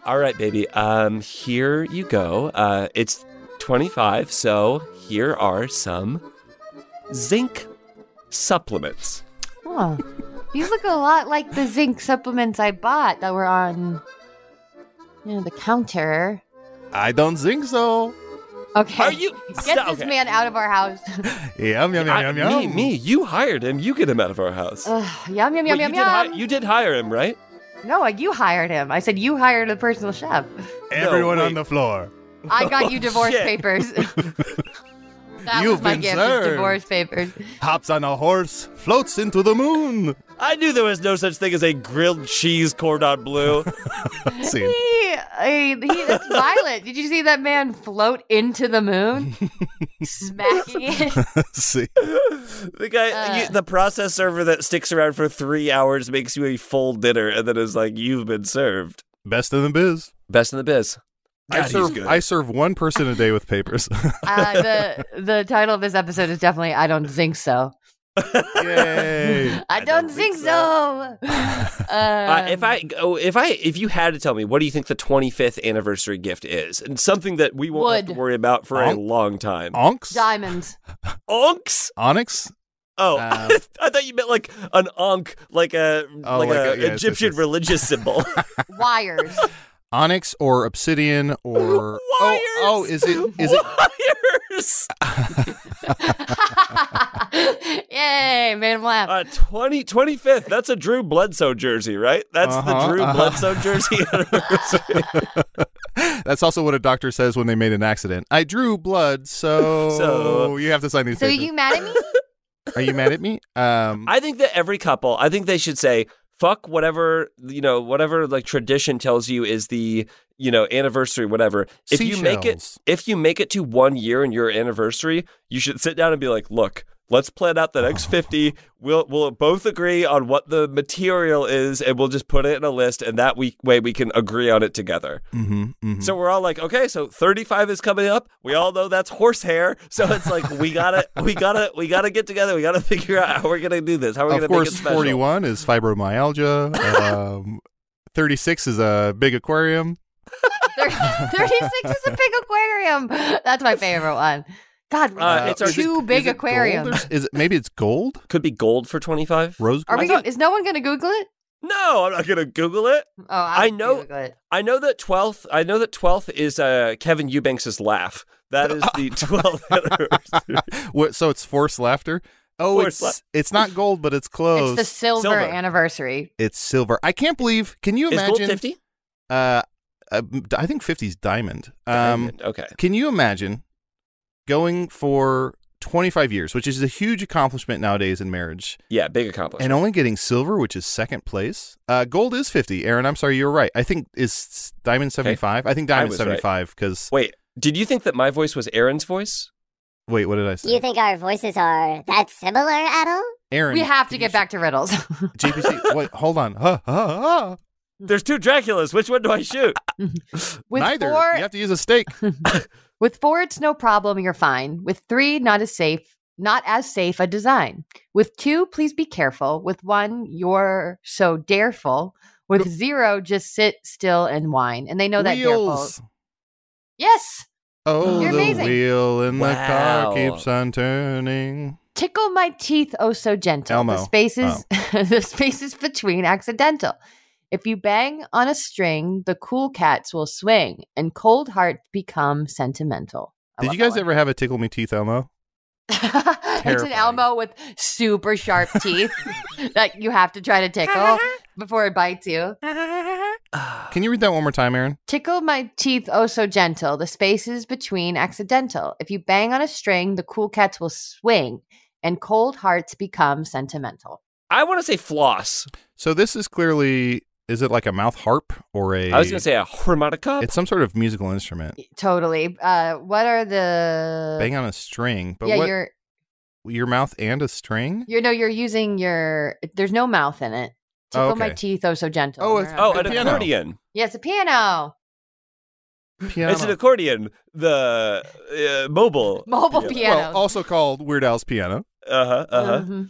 D: All right, baby. Um, here you go. Uh, it's twenty-five, so here are some zinc supplements.
E: Oh, these look a lot like the zinc supplements I bought that were on, you know, the counter.
C: I don't think so.
E: Okay.
D: Are you-
E: Get
D: Stop,
E: this
D: okay.
E: man out of our house.
C: Yum, yum, yum,
D: I-
C: yum, yum.
D: Me, me. You hired him. You get him out of our house.
E: Ugh, yum, yum,
D: Wait,
E: yum,
D: you,
E: yum,
D: did hi-
E: yum.
D: you did hire him, right?
E: No, you hired him. I said you hired a personal chef.
C: Everyone
D: No,
C: on
D: wait.
C: the floor.
E: I got you
D: Oh,
E: divorce
D: shit.
E: papers. That
C: You've
E: was my
C: been
E: gift,
C: served.
E: is divorce papers.
C: Hops on a horse, floats into the moon.
D: I knew there was no such thing as a grilled cheese cordon bleu.
C: See,
E: He, he, he, that's violent. Did you see that man float into the moon? Smacking it.
C: see.
D: The guy,
E: Uh.
D: you, the process server that sticks around for three hours makes you a full dinner, and then is like, "You've been served."
C: Best in the biz.
D: Best in the biz.
C: I
D: God, he's
C: serve,
D: good.
C: I serve one person a day with papers.
E: Uh, the the title of this episode is definitely "I Don't Think So."
C: Yay.
E: I, don't, think, so.
D: Uh,
E: Um,
D: if I oh, if I if you had to tell me, what do you think the twenty-fifth anniversary gift is, and something that we won't have to
E: Wood.
D: worry about for a
C: Onk?
D: long time?
C: Onks?
E: diamonds,
D: Onks?
C: Onyx?
D: Oh,
C: Um,
D: I thought you meant like an onk, like a
C: Oh,
D: like,
C: like
D: a,
C: a- yes,
D: Egyptian
C: yes, yes.
D: religious symbol.
E: wires.
C: Onyx or obsidian or
D: Wires.
C: oh oh is it is it
D: Wires.
E: Yay, made him laugh.
D: Uh, twenty, twenty-fifth. That's a Drew Bledsoe jersey, right? That's
C: Uh-huh,
D: the Drew
C: uh-huh.
D: Bledsoe jersey anniversary.
C: That's also what a doctor says when they made an accident. I drew blood, so,
D: So-
C: you have to sign these
E: So
C: papers.
E: you mad at me?
C: Are you mad at me? Um
D: I think that every couple, I think they should say, fuck whatever, you know, whatever like tradition tells you is the, you know, anniversary, whatever. If you make it,
C: Seashells.
D: if you make it to one year in your anniversary, you should sit down and be like, look, let's plan out the next fifty. We'll we'll both agree on what the material is, and we'll just put it in a list, and that we, way we can agree on it together.
C: mhm, mhm.
D: So we're all like, okay, so thirty-five is coming up. We all know that's horsehair. So it's like we gotta, we gotta, we gotta get together. We gotta figure out how we're gonna do this. How we're
C: Of
D: gonna
C: course,
D: make it special.
C: forty-one is fibromyalgia. um, thirty-six is a big aquarium.
E: thirty-six is a big aquarium. That's my favorite one. God, we
D: Uh,
E: have
D: it's our-
E: two
C: Is
E: big
C: it gold
E: aquariums.
C: or- Is it maybe it's gold?
D: Could be gold for twenty-five.
C: Rose
E: Are
C: gold?
E: we? Gonna, is no one going to Google it?
D: No, I'm not gonna Google it.
E: Oh, I'll
D: I know-
E: Google it.
D: I know that twelfth. I know that twelfth is uh, Kevin Eubanks' laugh. That is the twelfth anniversary.
C: What, so it's forced laughter? Oh,
D: Forced
C: it's it's not gold, but it's close.
E: It's the silver,
D: Silver.
E: anniversary.
C: It's silver. I can't believe. Can you
D: Is gold
C: imagine?
D: fifty?
C: Uh, uh, I think fifty's diamond. Um,
D: Okay.
C: Can you imagine going for twenty-five years, which is a huge accomplishment nowadays in marriage,
D: Yeah, big accomplishment.
C: and only getting silver, which is second place? Uh, gold is fifty. Aaron, I'm sorry, you're right. I think is diamond seventy-five. I think
D: I
C: diamond's
D: was right.
C: seventy-five because
D: Wait, did you think that my voice was Aaron's voice?
C: wait, what did I say?
J: You think our voices are that similar at all?
C: Aaron,
E: We have to
C: can
E: get
C: you
E: back to riddles.
C: J P C, wait, hold on. Huh, huh, huh.
D: There's two Draculas. Which one do I shoot?
E: With
C: Neither.
E: four,
C: You have to use a stake.
E: with four, it's no problem. You're fine. With three, not as safe. Not as safe a design. With two, please be careful. With one, you're so dareful. With zero, just sit still and whine. And they know that dareful.
C: Wheels.
E: Yes.
C: Oh,
E: You're
C: the
E: amazing.
C: wheel in the
D: Wow.
C: car keeps on turning.
E: Tickle my teeth, oh so gentle.
C: Elmo.
E: The spaces, the spaces between accidental. If you bang on a string, the cool cats will swing, and cold hearts become sentimental. I
C: Did
E: love
C: you guys
E: that
C: ever have a tickle me teeth Elmo?
E: one. It's an
C: Terrifying.
E: Elmo with super sharp teeth that you have to try to tickle before it bites you.
C: Can you read that one more time, Aaron?
E: Tickle my teeth, oh so gentle. The spaces between accidental. If you bang on a string, the cool cats will swing, and cold hearts become sentimental.
D: I want to say floss.
C: So this is clearly, is it like a mouth harp or a?
D: I was gonna say a harmonica.
C: It's some sort of musical instrument.
E: Totally. Uh, what are the?
C: Bang on a string, but
E: yeah,
C: what?
E: you're
C: Your mouth and a string?
E: you're no, you're using your. There's no mouth in it. Tickle
C: Oh,
E: my
C: okay.
E: teeth, oh so gentle.
C: Oh, it's-
D: oh,
C: a
D: an
C: piano.
D: accordion.
E: yes, a piano,
C: Piano.
D: It's an accordion. The uh, mobile
E: mobile
D: Yeah.
E: piano.
C: Well, also called Weird Al's piano.
D: Uh huh. Uh huh.
E: Mhm.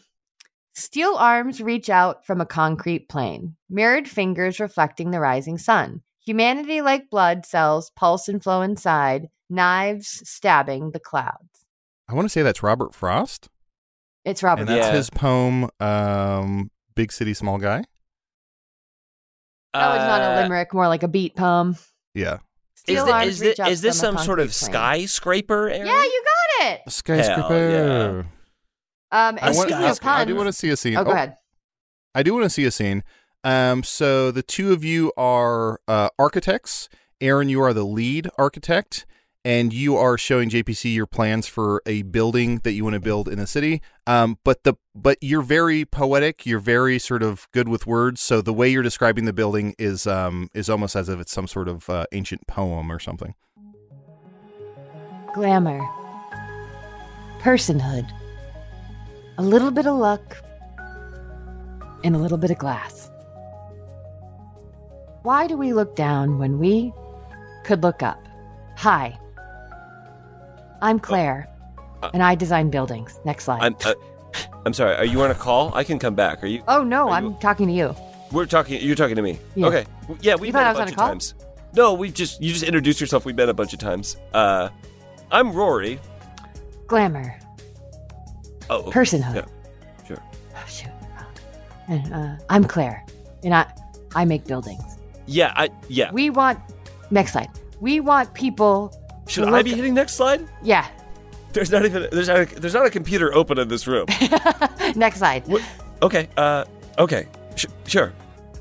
E: Steel arms reach out from a concrete plane, mirrored fingers reflecting the rising sun. Humanity like blood cells pulse and flow inside, knives stabbing the clouds.
C: I want to say that's Robert Frost.
E: It's Robert
C: And that's
D: Yeah.
C: his poem, um, Big City, Small Guy.
E: That was not
D: Uh,
E: a limerick, more like a beat poem.
C: Yeah.
D: Is,
E: Steel
D: thi-
E: arms
D: is, thi-
E: reach up
D: is this
E: from a
D: some sort of
E: concrete frame.
D: skyscraper area?
E: Yeah, you got it.
C: A skyscraper.
E: Um,
C: I,
E: and
C: want,
E: speaking
C: I,
E: of puns,
C: I do want to see a scene.
E: oh, go ahead.
C: I do want to see a scene. Um, so the two of you are uh, architects. Aaron, you are the lead architect, and you are showing J P C your plans for a building that you want to build in the city. Um, but the but you're very poetic. You're very sort of good with words. So the way you're describing the building is um is almost as if it's some sort of uh, ancient poem or something.
E: Glamour. Personhood. A little bit of luck. And a little bit of glass. Why do we look down when we could look up? Hi. I'm Claire, and I design buildings. Next slide.
D: I'm, uh, I'm sorry. Are you on a call? I can come back. Are you?
E: oh, no,
D: are
E: I'm
D: you-
E: talking to you.
D: We're talking. You're talking to me.
E: Yeah.
D: Okay. W- Yeah, we've
E: You
D: met
E: thought I
D: a
E: was on
D: bunch
E: a
D: of
E: call?
D: times. No, we just you just introduced yourself. We met a bunch of times. Uh, I'm Rory.
E: Glamour.
D: Oh, okay.
E: Personhood.
D: Yeah, sure.
E: Oh, shoot. And, uh, I'm Claire, and I, I make buildings.
D: Yeah, I yeah.
E: We want... Next slide. We want people...
D: Should
E: to
D: I
E: look-
D: be hitting next slide?
E: Yeah.
D: There's not even there's not a, there's not a computer open in this room.
E: Next slide.
D: What? Okay. Uh. Okay. Sh- sure.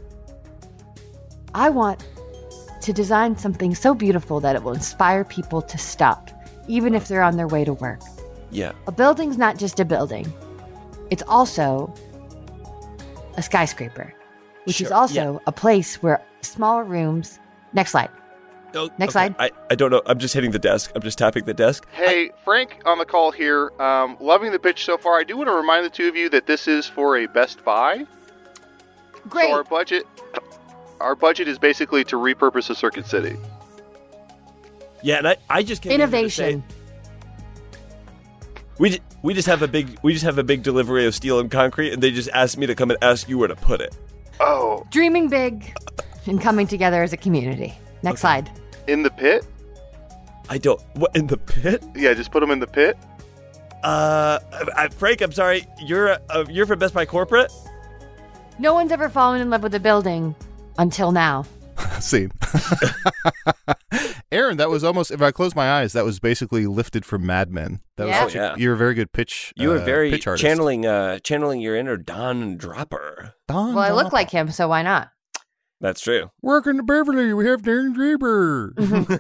E: I want to design something so beautiful that it will inspire people to stop, even if they're on their way to work.
D: Yeah.
E: A building's not just a building. It's also a skyscraper, which is
D: Sure,
E: also
D: yeah.
E: a place where small rooms... Next slide.
D: Oh,
E: Next
D: okay.
E: slide.
D: I, I don't know. I'm just hitting the desk. I'm just tapping the desk.
C: Hey, Frank on the call here. Um, loving the pitch so far. I do want to remind the two of you that this is for a Best Buy.
E: Great.
C: So our budget, our budget is basically to repurpose a Circuit City.
D: Yeah, and I, I just came in here to
E: Innovation.
D: say- we ju- we just have a big we just have a big delivery of steel and concrete, and they just asked me to come and ask you where to put it.
C: Oh,
E: Dreaming big and coming together as a community. Next slide.
C: in the pit?
D: I don't. What in the pit?
C: Yeah, just put them in the pit.
D: Uh, I, Frank, I'm sorry. You're uh, you're from Best Buy Corporate.
E: No one's ever fallen in love with a building until now.
C: Scene. Aaron, that was almost, if I close my eyes, that was basically lifted from Mad Men. That
E: Yeah.
C: was such
D: Oh, yeah.
C: a, you're a very good pitch.
D: You were
C: uh,
D: very
C: pitch artist.
D: channeling uh channeling your inner Don Draper.
C: Don
E: Well, I look
C: Draper.
E: like him, so why not?
D: That's true.
C: Working to Beverly, we have Darren Draper.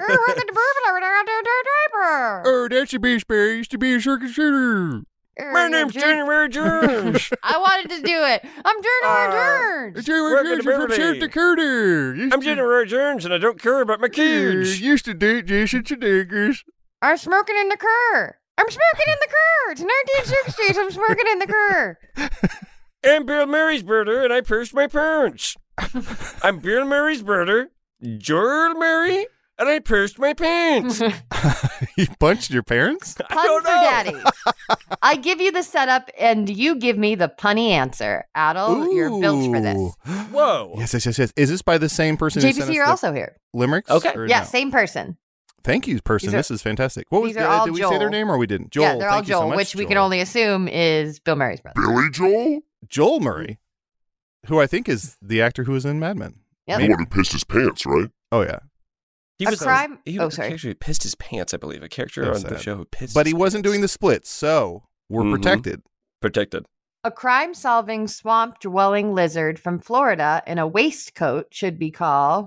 C: Oh, that should be space to be a circus shooter.
D: My name's January Jones.
E: I wanted to do it. I'm January Jones.
C: It's January
D: Working
C: Jones
D: to
C: from South
D: Beverly.
C: Dakota. Used
D: I'm
C: to-
D: January Jones, and I don't care about my
C: Yeah,
D: kids.
C: used to date Jason Sudeikis.
E: I'm smoking in the car. I'm smoking in the car. It's nineteen sixties. I'm smoking in the car.
D: I'm Bill Murray's brother, and I pursed my parents. I'm Bill Murray's brother, Joel Murray, and I pursed my pants.
C: You punched your parents?
D: I
E: Pun
D: don't
E: for
D: know.
E: daddy. I give you the setup, and you give me the punny answer. Adel, you're built for this.
C: Ooh.
D: Whoa.
C: Yes, yes, yes, yes. Is this by the same person who
E: J P
C: sent
E: C,
C: us
E: you're
C: the
E: also here.
C: limericks?
D: Okay.
C: or
E: Yeah,
C: no?
E: same person.
C: Thank you, person.
E: These are-
C: This is fantastic. What was
E: these are
C: the,
E: all
C: did we say their
E: Joel.
C: name or we didn't? Joel.
E: yeah, they're all
C: thank you so
E: Joel,
C: much,
E: which we can
C: Joel.
E: only assume is Bill Murray's brother.
G: Billy Joel?
C: Joel Murray, who I think is the actor who was in Mad Men.
E: Yep.
G: The one who pissed his pants, right?
C: Oh yeah,
D: He
E: A
D: was
E: crime-
D: He
E: oh,
D: was
E: sorry.
D: a character who pissed his pants, I believe. A character
C: So
D: on the
C: sad.
D: show who pissed
C: but
D: his
C: he wasn't doing the
D: pants.
C: splits, so we're
D: Mhm.
C: protected.
D: Protected.
E: A crime solving swamp dwelling lizard from Florida in a waistcoat should be called.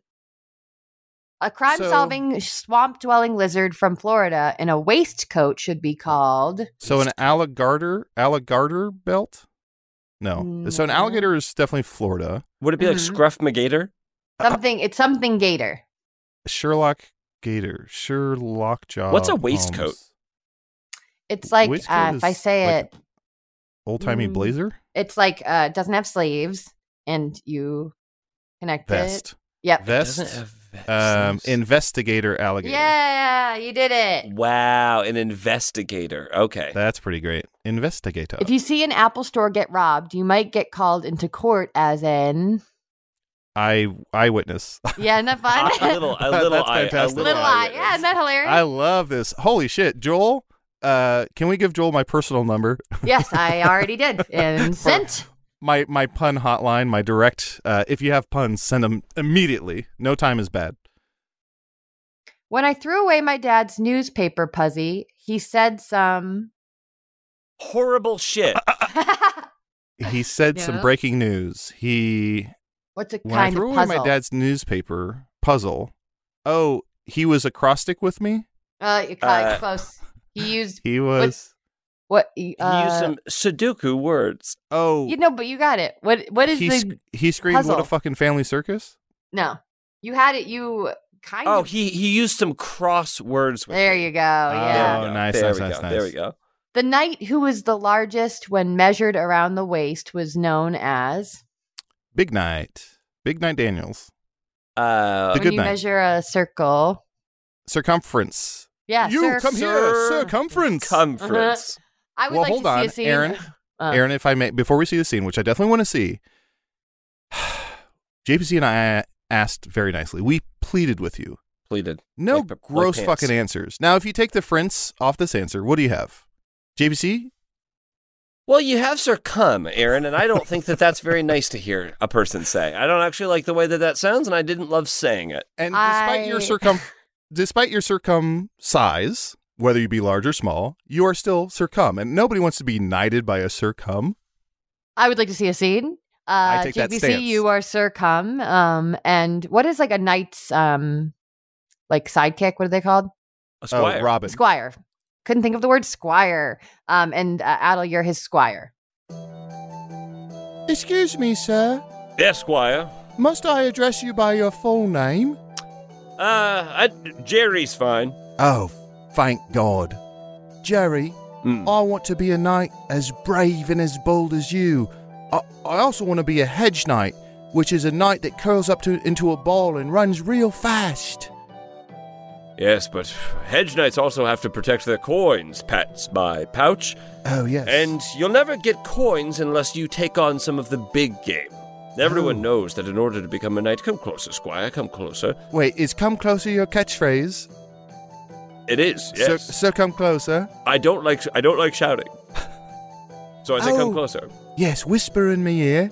E: A crime solving swamp dwelling lizard from Florida in a waistcoat should be called.
C: So an alligator, alligator belt? No. So an
E: No.
C: alligator is definitely Florida.
D: Would it be like
E: Mhm.
D: Scruff McGator?
E: Something, it's something gator.
C: Sherlock Gator, Sherlock Jaw.
D: What's a waistcoat?
C: Holmes.
E: It's like,
C: Waistcoat
E: uh, if I
C: is
E: say
C: like
E: it,
C: Old timey
E: Mm.
C: blazer?
E: it's like, uh, it doesn't have sleeves and you connect it.
C: Vest.
E: Yep.
C: Vest.
D: Doesn't have vests.
C: Um, investigator alligator.
E: Yeah, you did it.
D: Wow, an investigator. Okay.
C: That's pretty great. Investigator.
E: If you see an Apple store get robbed, you might get called into court as an.
C: eye eyewitness.
E: Yeah, isn't that fun?
D: a little, a little,
C: That's
D: eye, a
C: fantastic.
D: little,
E: Little
D: eye
E: eye. Yeah, isn't that hilarious?
C: I love this. Holy shit, Joel. Uh, can we give Joel my personal number?
E: Yes, I already did. And sent.
C: My my pun hotline, my direct. Uh, if you have puns, send them immediately. No time is bad.
E: When I threw away my dad's newspaper puzzy, he said some
D: horrible shit.
C: He said
E: Yeah.
C: some breaking news. He
E: What's a
C: when I
E: kind
C: threw
E: of
C: away
E: puzzle?
C: my dad's newspaper puzzle. Oh, he was acrostic with me.
E: Uh, you're kind of close. He used
C: He was.
E: what?
D: He
E: Uh,
D: used some Sudoku words.
C: Oh,
E: You know, but you got it. What? What is
C: he
E: the?
C: sc- he screamed,
E: puzzle?
C: "What a fucking family circus!"
E: No, you had it. You kind
D: Oh,
E: of.
D: he he used some cross words. With
E: There
D: me.
E: you go. Yeah.
C: Oh,
D: There we go.
C: nice,
D: There
C: nice,
D: we
C: nice,
D: go.
C: nice.
D: There we go.
E: The knight who was the largest when measured around the waist was known as.
C: Big Night, Big Night Daniels,
D: Uh,
C: The
E: when
C: good
E: you
C: knight.
E: measure a circle.
C: circumference.
E: Yeah,
C: you
E: cir-
C: come here,
D: Sir-
C: circumference.
D: Conference.
E: I would
C: well,
E: like
C: hold
E: to
C: on,
E: see a scene.
C: Aaron.
E: Uh,
C: Aaron, if I may, before we see the scene, which I definitely want to see, J P C and I asked very nicely. We pleaded with you.
D: Pleaded.
C: No
D: Like the- like
C: gross
D: pants.
C: fucking answers. Now, if you take the Frince off this answer, what do you have? J P C?
D: Well, you have succumb, Aaron, and I don't think that that's very nice to hear a person say. I don't actually like the way that that sounds, and I didn't love saying it.
C: And despite your
E: I-
C: circum, despite your circum size, whether you be large or small, you are still circum, and nobody wants to be knighted by a circum.
E: I would like to see a scene.
C: I
E: Uh,
C: take that
E: J P C,
C: stance.
E: you are Sir Cum. Um, and what is like a knight's um, like sidekick? What are they called?
D: A squire.
C: Oh, Robin.
E: Squire. Couldn't think of the word squire. Um, and uh, Adel, you're his squire.
C: Excuse me, sir.
D: Yes, squire.
C: Must I address you by your full name?
D: Uh, I, Jerry's fine.
C: Oh, thank God. Jerry,
D: Mm.
C: I want to be a knight as brave and as bold as you. I, I also want to be a hedge knight, which is a knight that curls up to, into a ball and runs real fast.
D: Yes, but hedge knights also have to protect their coins, Pats by Pouch.
C: Oh, yes.
D: And you'll never get coins unless you take on some of the big game. Everyone
C: Oh.
D: knows that in order to become a knight, come closer, squire, come closer.
C: Wait, is come closer your catchphrase?
D: It is, yes.
C: So, so come closer.
D: I don't like I don't like shouting. So I say
C: Oh.
D: come closer.
C: Yes, whisper in me ear.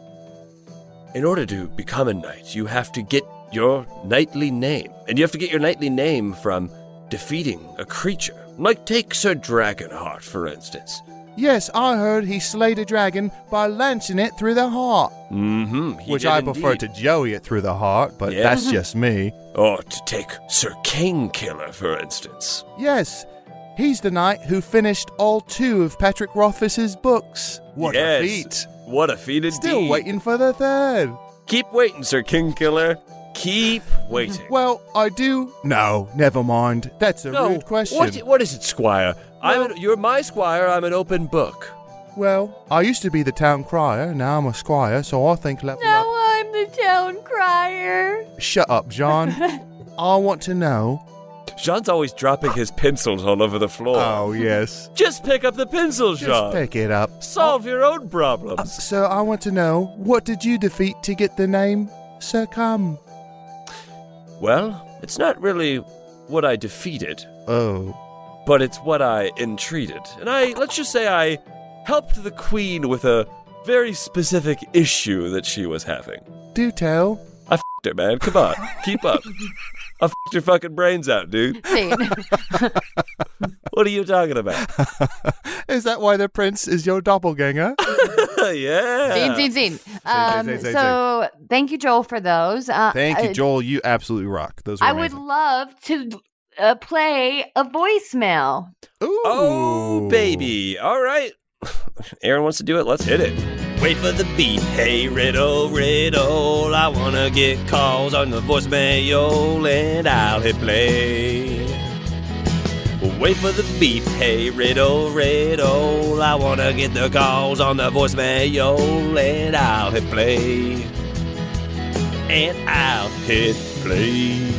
D: In order to become a knight, you have to get your knightly name. And you have to get your knightly name from defeating a creature. Like take Sir Dragonheart, for instance.
C: Yes, I heard he slayed a dragon by lancing it through the heart.
D: Mm-hmm.
C: Which I prefer to joey it through the heart, but
D: Yeah.
C: that's just me.
D: Or to take Sir Kingkiller, for instance.
C: Yes, he's the knight who finished all two of Patrick Rothfuss's books. What
D: Yes.
C: a feat.
D: What a feat indeed.
C: Still waiting for the third.
D: Keep waiting, Sir Kingkiller. Keep waiting.
C: Well, I do. No, never mind. That's a
D: No,
C: rude question.
D: What, what is it, Squire? I'm an, you're my squire. I'm an open book.
C: Well, I used to be the town crier. Now I'm a squire, so I think level
H: Now
C: up.
H: I'm the town crier.
C: Shut up, John. I want to know.
D: Sean's always dropping his pencils all over the floor.
C: Oh, yes.
D: Just pick up the pencil,
C: Just
D: Sean.
C: pick it up.
D: Solve your own
C: Uh,
D: problems.
C: so I want to know, what did you defeat to get the name Circum?
D: Well, it's not really what I defeated,
C: Oh.
D: but it's what I entreated. And I, let's just say I helped the queen with a very specific issue that she was having.
C: Do tell.
D: I f***ed her, man. Come on. Keep up. I f***ed your fucking brains out, dude.
E: Scene.
D: What are you talking about?
C: Is that why the prince is your doppelganger?
D: yeah.
E: Scene, scene, scene. Um,
C: scene, scene,
E: so thank you, Joel, for those. Uh,
C: Thank you,
E: uh,
C: Joel. You absolutely rock. Those were
E: I would
C: amazing.
E: love to uh, play a voicemail.
C: Ooh.
D: Oh, baby. All right. Aaron wants to do it. Let's hit it. Wait for the beep. Hey, riddle, riddle. I want to get calls on the voicemail and I'll hit play. Wait for the beep. Hey, riddle, riddle. I want to get the calls on the voicemail and I'll hit play. And I'll hit play.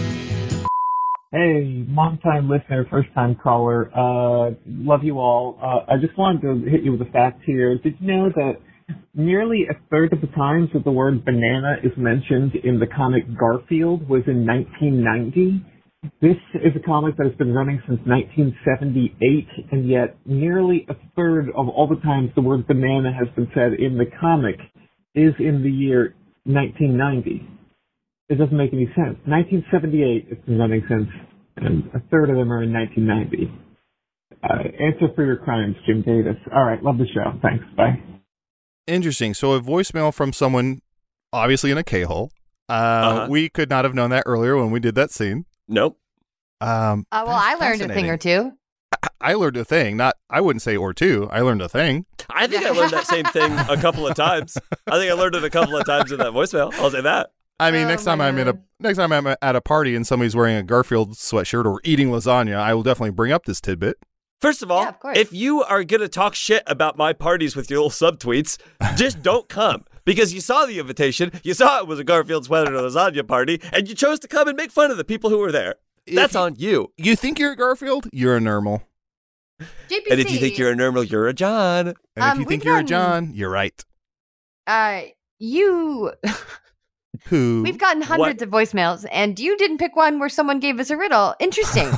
K: Hey, long-time listener, first-time caller. Uh, love you all. Uh, I just wanted to hit you with a fact here. Did you know that Nearly a third of the times that the word banana is mentioned in the comic Garfield was in nineteen ninety. This is a comic that has been running since nineteen seventy-eight, and yet nearly a third of all the times the word banana has been said in the comic is in the year nineteen ninety. It doesn't make any sense. nineteen seventy-eight it's been running since, and a third of them are in nineteen ninety. Uh, answer for your crimes, Jim Davis. All right, love the show. Thanks. Bye.
C: Interesting. So a voicemail from someone, obviously in a K-hole. Uh,
D: Uh-huh.
C: We could not have known that earlier when we did that scene.
D: Nope.
C: Um,
E: Uh, well, I
C: that's
E: learned a thing or two.
C: I learned a thing. Not, I wouldn't say or two. I learned a thing.
D: I think I learned that same thing a couple of times. I think I learned it a couple of times in that voicemail. I'll say that.
C: I mean,
E: Oh,
C: next
E: my
C: time I'm in a
E: God.
C: next time I'm at a party and somebody's wearing a Garfield sweatshirt or eating lasagna, I will definitely bring up this tidbit.
D: First of all,
E: Yeah, of course.
D: if you are going to talk shit about my parties with your little subtweets, just don't come. Because you saw the invitation, you saw it was a Garfield sweater and a lasagna party, and you chose to come and make fun of the people who were there. That's
C: you-
D: on you.
C: You think you're a Garfield? You're a normal.
E: J P C.
D: And if you think you're a Nermal, you're a John.
C: And
E: Um,
C: if you
E: we've
C: think you're a
E: gotten-
C: John, you're right.
E: Uh, you.
C: Who?
E: We've gotten hundreds of voicemails, and you didn't pick one where someone gave us a riddle. Interesting.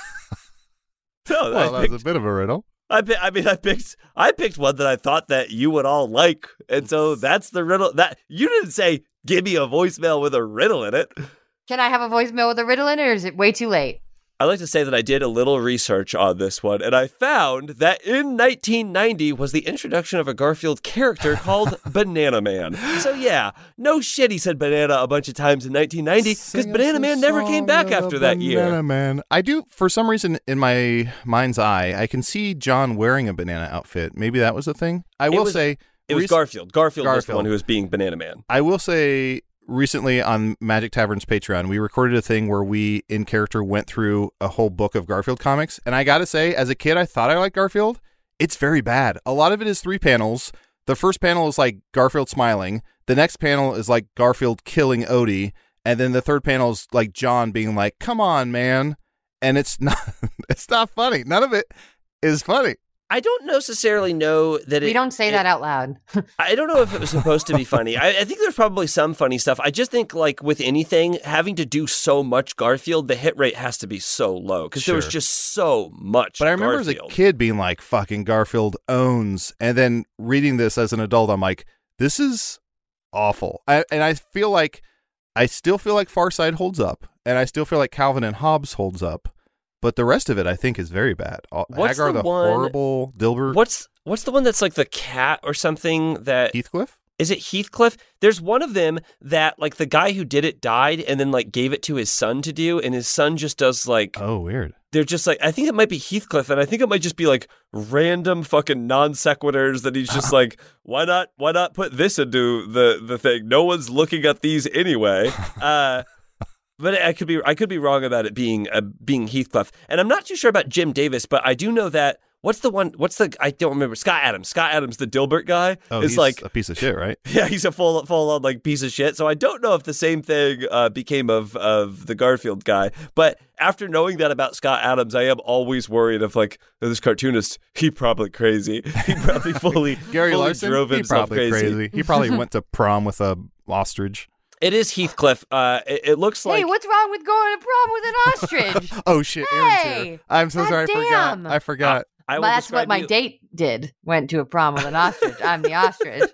D: No,
C: Well,
D: I,
C: that was
D: picked,
C: a bit of a riddle.
D: I, pi- I mean, I picked, I picked one that I thought that you would all like, and so that's the riddle. That you didn't say, "Give me a voicemail with a riddle in it."
E: Can I have a voicemail with a riddle in it, or is it way too late?
D: I like to say that I did a little research on this one, and I found that in nineteen ninety was the introduction of a Garfield character called Banana Man. So yeah, no shit he said banana a bunch of times in nineteen ninety, because
C: Sing us
D: Banana
C: a
D: Man never came
C: song
D: back
C: of
D: after
C: a
D: that year.
C: Banana Man. I do, for some reason, in my mind's eye, I can see John wearing a banana outfit. Maybe that was a thing. I will
D: was-
C: say,
D: It was
C: rec-
D: Garfield. Garfield. was the
C: Garfield.
D: one who was being Banana Man.
C: I will say, recently on Magic Tavern's Patreon, we recorded a thing where we, in character, went through a whole book of Garfield comics. And I got to say, as a kid, I thought I liked Garfield. It's very bad. A lot of it is three panels. The first panel is like Garfield smiling. The next panel is like Garfield killing Odie. And then the third panel is like John being like, come on, man. And it's not, it's not funny. None of it is funny.
D: I don't necessarily know that it.
E: We don't say
D: it-
E: that out loud.
D: I don't know if it was supposed to be funny. I, I think there's probably some funny stuff. I just think, like with anything, having to do so much Garfield, the hit rate has to be so low because there was
C: Sure.
D: just so much.
C: But I remember
D: Garfield.
C: as a kid being like, fucking Garfield owns. And then reading this as an adult, I'm like, this is awful. I, and I feel like, I still feel like Far Side holds up. And I still feel like Calvin and Hobbes holds up. But the rest of it, I think, is very bad. All-
D: What's
C: Hagar
D: the
C: the,
D: one-
C: horrible, Dilbert,
D: What's what's the one that's like the cat or something that
C: Heathcliff?
D: is it Heathcliff? There's one of them that like the guy who did it died and then like gave it to his son to do, and his son just does like
C: Oh, weird.
D: they're just like I think it might be Heathcliff, and I think it might just be like random fucking non sequiturs that he's just like, why not why not put this into the the thing? No one's looking at these anyway. Uh But I could be I could be wrong about it being uh, being Heathcliff, and I'm not too sure about Jim Davis, but I do know that what's the one? What's the I don't remember Scott Adams. Scott Adams, the Dilbert guy,
C: Oh,
D: is
C: he's
D: like
C: a piece of shit, right?
D: yeah, he's a full full on like piece of shit. So I don't know if the same thing uh, became of of the Garfield guy. But after knowing that about Scott Adams, I am always worried of like oh, this cartoonist. He probably crazy. He probably fully
C: Gary
D: fully
C: Larson,
D: drove
C: he
D: himself
C: probably
D: crazy.
C: crazy. He probably went to prom with a ostrich.
D: It is Heathcliff. Uh, it, it looks like
E: hey, what's wrong with going to prom with an ostrich?
C: Oh, shit. Aaron's
E: Hey,
C: here. I'm so
E: God
C: sorry. I forgot.
E: damn.
C: I forgot.
D: I will
E: Well, that's
D: describe
E: what my
D: you-
E: date did. Went to a prom with an ostrich. I'm the ostrich.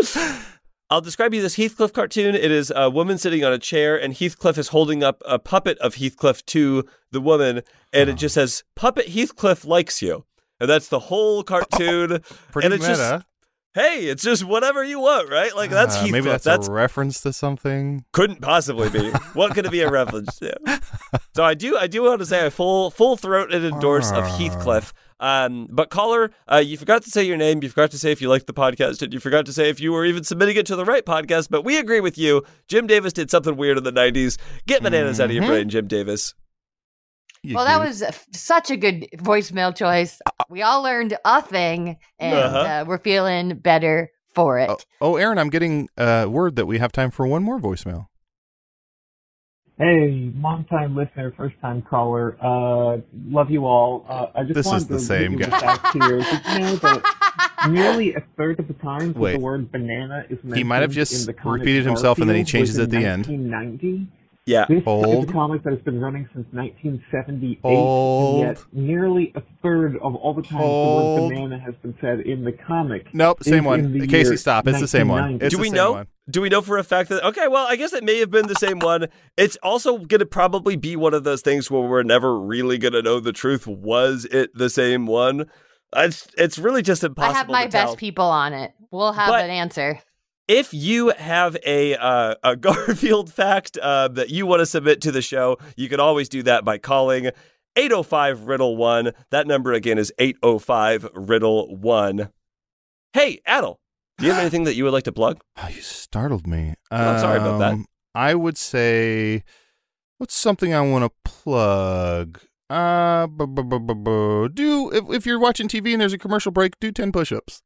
D: I'll describe you this Heathcliff cartoon. It is a woman sitting on a chair, and Heathcliff is holding up a puppet of Heathcliff to the woman, and it just says, Puppet Heathcliff likes you. And that's the whole cartoon.
C: Pretty
D: and it's
C: meta.
D: just, hey, it's just whatever you want, right? Like, that's
C: Uh,
D: Heathcliff.
C: maybe that's,
D: that's
C: a reference to something.
D: couldn't possibly be. What could it be a reference to? So I do I do want to say a full full throated endorse of Heathcliff. Um, but caller, uh, you forgot to say your name. You forgot to say if you liked the podcast, and you forgot to say if you were even submitting it to the right podcast. But we agree with you. Jim Davis did something weird in the nineties. Get bananas out of your brain, Jim Davis.
C: You
E: Well, that
C: goof.
E: was uh, such a good voicemail choice. We all learned a thing, and
D: Uh-huh.
E: uh, we're feeling better for it.
C: Oh, oh, Aaron, I'm getting uh, word that we have time for one more voicemail.
K: Hey, long-time listener, first-time caller. Uh, love you all. Uh, I just
C: This
K: wanted
C: is the
K: to
C: same
K: give you
C: guy.
K: a fact here. Did you know that nearly a third of the times that
C: Wait.
K: the word banana is mentioned
C: He might have
K: in
C: just
K: the comic
C: repeated himself and then he
K: Garfield
C: changes
K: was
C: at the
K: in
C: end.
K: nineteen ninety.
D: Yeah.
K: This
C: Hold.
K: is a comic that has been running since nineteen seventy-eight,
C: Hold.
K: and yet nearly a third of all the times
C: Hold.
K: the word banana has been said in the comic.
C: Nope, same
K: is
C: one.
K: in the
C: Casey,
K: year
C: stop. It's the same one.
K: nineteen ninety.
C: It's
D: Do
C: the
D: we
C: same
D: know?
C: one.
D: Do we know for a fact that? Okay, well, I guess it may have been the same one. It's also going to probably be one of those things where we're never really going to know the truth. Was it the same one? It's it's really just impossible.
E: I have my
D: to tell.
E: best people on it. We'll have
D: But-
E: an answer.
D: If you have a uh, a Garfield fact uh, that you want to submit to the show, you can always do that by calling eight oh five riddle one. That number again is eight oh five riddle one. Hey, Adel, do you have anything that you would like to plug?
C: Oh, you startled me.
D: Oh, I'm sorry about that.
C: Um, I would say, what's something I want to plug? Uh, bu- bu- bu- bu- bu- do if, if you're watching T V and there's a commercial break, do ten push-ups.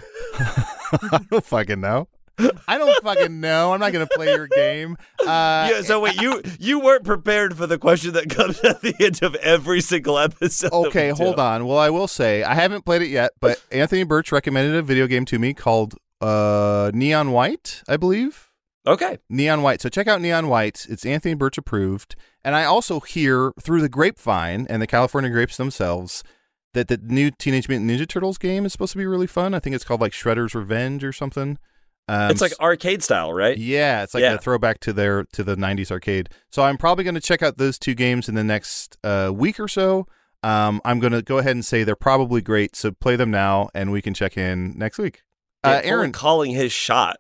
C: I don't fucking know. I don't fucking know. I'm not gonna play your game. Uh,
D: yeah, so wait, you you weren't prepared for the question that comes at the end of every single episode. that
C: Okay,
D: we do.
C: hold on. Well, I will say I haven't played it yet, but Anthony Birch recommended a video game to me called uh, Neon White, I believe.
D: Okay.
C: Neon White. So check out Neon White. It's Anthony Birch approved. And I also hear through the grapevine and the California grapes themselves that the new Teenage Mutant Ninja Turtles game is supposed to be really fun. I think it's called like Shredder's Revenge or something. Um,
D: It's like arcade style, right?
C: yeah, it's like
D: Yeah.
C: a throwback to their to the nineties arcade. So I'm probably going to check out those two games in the next uh, week or so. Um, I'm going to go ahead and say they're probably great. So play them now, and we can check in next week. Uh,
D: Yeah, full
C: Aaron,
D: calling his shot.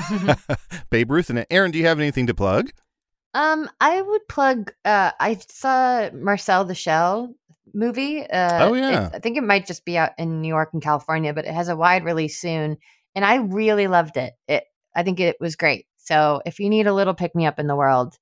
C: Babe Ruth in it. Aaron, do you have anything to plug?
E: Um, I would plug. Uh, I saw Marcel the Shell movie. Uh,
C: Oh, yeah.
E: it- I think it might just be out in New York and California, but it has a wide release soon, and I really loved it. It, I think it was great. So if you need a little pick me up in the world,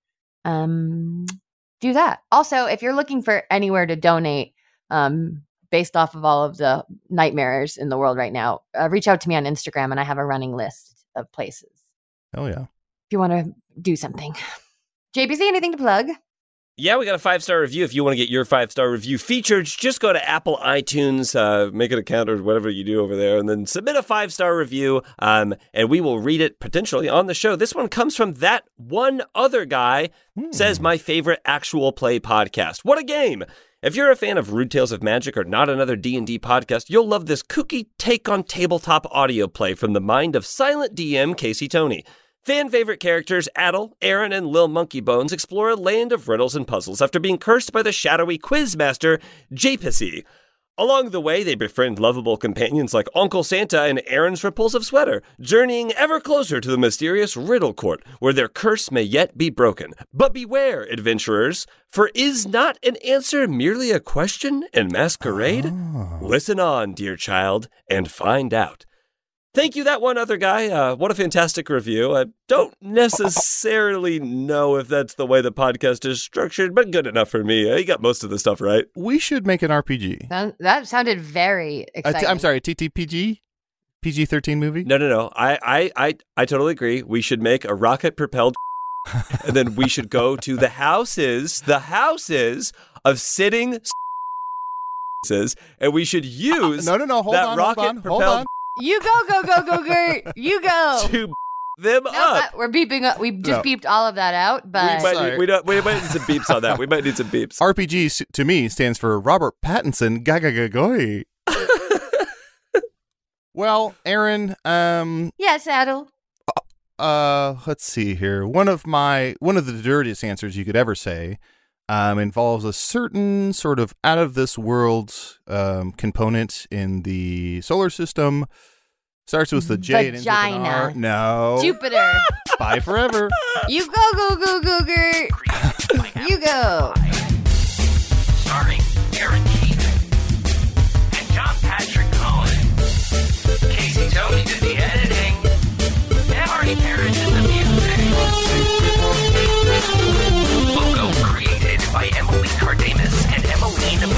E: um, do that. Also, if you're looking for anywhere to donate, um, based off of all of the nightmares in the world right now, uh, reach out to me on Instagram, and I have a running list of places
C: Oh yeah.
E: if you want to do something. J B C, anything to plug?
D: Yeah, we got a five-star review. If you want to get your five-star review featured, just go to Apple iTunes, uh, make an account or whatever you do over there, and then submit a five-star review, um, and we will read it potentially on the show. This one comes from that one other guy, says, my favorite actual play podcast. What a game! If you're a fan of Rude Tales of Magic or Not Another D and D podcast, you'll love this kooky take on tabletop audio play from the mind of silent D M Casey Tony. Fan favorite characters Adel, Aaron, and Lil Monkey Bones explore a land of riddles and puzzles after being cursed by the shadowy quizmaster J-Pissy. Along the way, they befriend lovable companions like Uncle Santa and Aaron's repulsive sweater, journeying ever closer to the mysterious Riddle Court, where their curse may yet be broken. But beware, adventurers, for is not an answer merely a question and masquerade?
C: Oh.
D: Listen on, dear child, and find out. Thank you, that one other guy. Uh, what a fantastic review. I don't necessarily know if that's the way the podcast is structured, but good enough for me. You got most of the stuff right.
C: We should make an R P G.
E: That, that sounded very
C: A
E: exciting.
C: t- I'm sorry, T T P G? P G thirteen movie?
D: No, no, no. I, I, I, I totally agree. We should make a rocket-propelled and then we should go to the houses, the houses of sitting and we should use
C: No, no, no. Hold
D: that
C: on, hold on, hold
D: rocket-propelled
C: on.
E: You go, go, go, go, Gert. You go.
D: to them
E: No,
D: up.
E: that- we're beeping up. We just
C: No.
E: beeped all of that out,
D: We
E: but
D: might,
C: Sorry.
D: need, we, don't, we might need some beeps on that. We might need some beeps.
C: R P G s- to me stands for Robert Pattinson Gagagagoy. Well, Aaron, um,
E: yes, Adel.
C: uh, let's see here. One of my one of the dirtiest answers you could ever say um, involves a certain sort of out of this world um, component in the solar system. Starts with the J and ends with an R.
E: Vagina.
C: No.
E: Jupiter.
C: Bye forever.
E: You go, go, go, go, Gert. You go.
F: Starring Aaron Keith and John Patrick Cohen. Casey Tony did the editing. And Marty Parrish did the music. Logo created by Emily Cardamus and Emmeline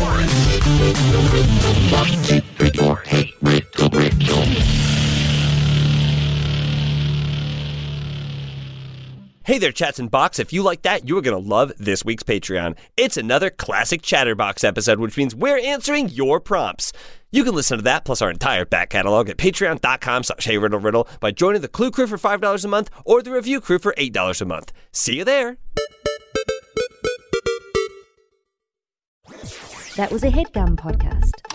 F: Morris. Hey, Riddle, Riddle.
D: Hey there, Chats and Box. If you like that, you are going to love this week's Patreon. It's another classic Chatterbox episode, which means we're answering your prompts. You can listen to that plus our entire back catalog at patreon.com slash hey riddle riddle by joining the Clue Crew for five dollars a month or the Review Crew for eight dollars a month. See you there.
A: That was a HeadGum podcast.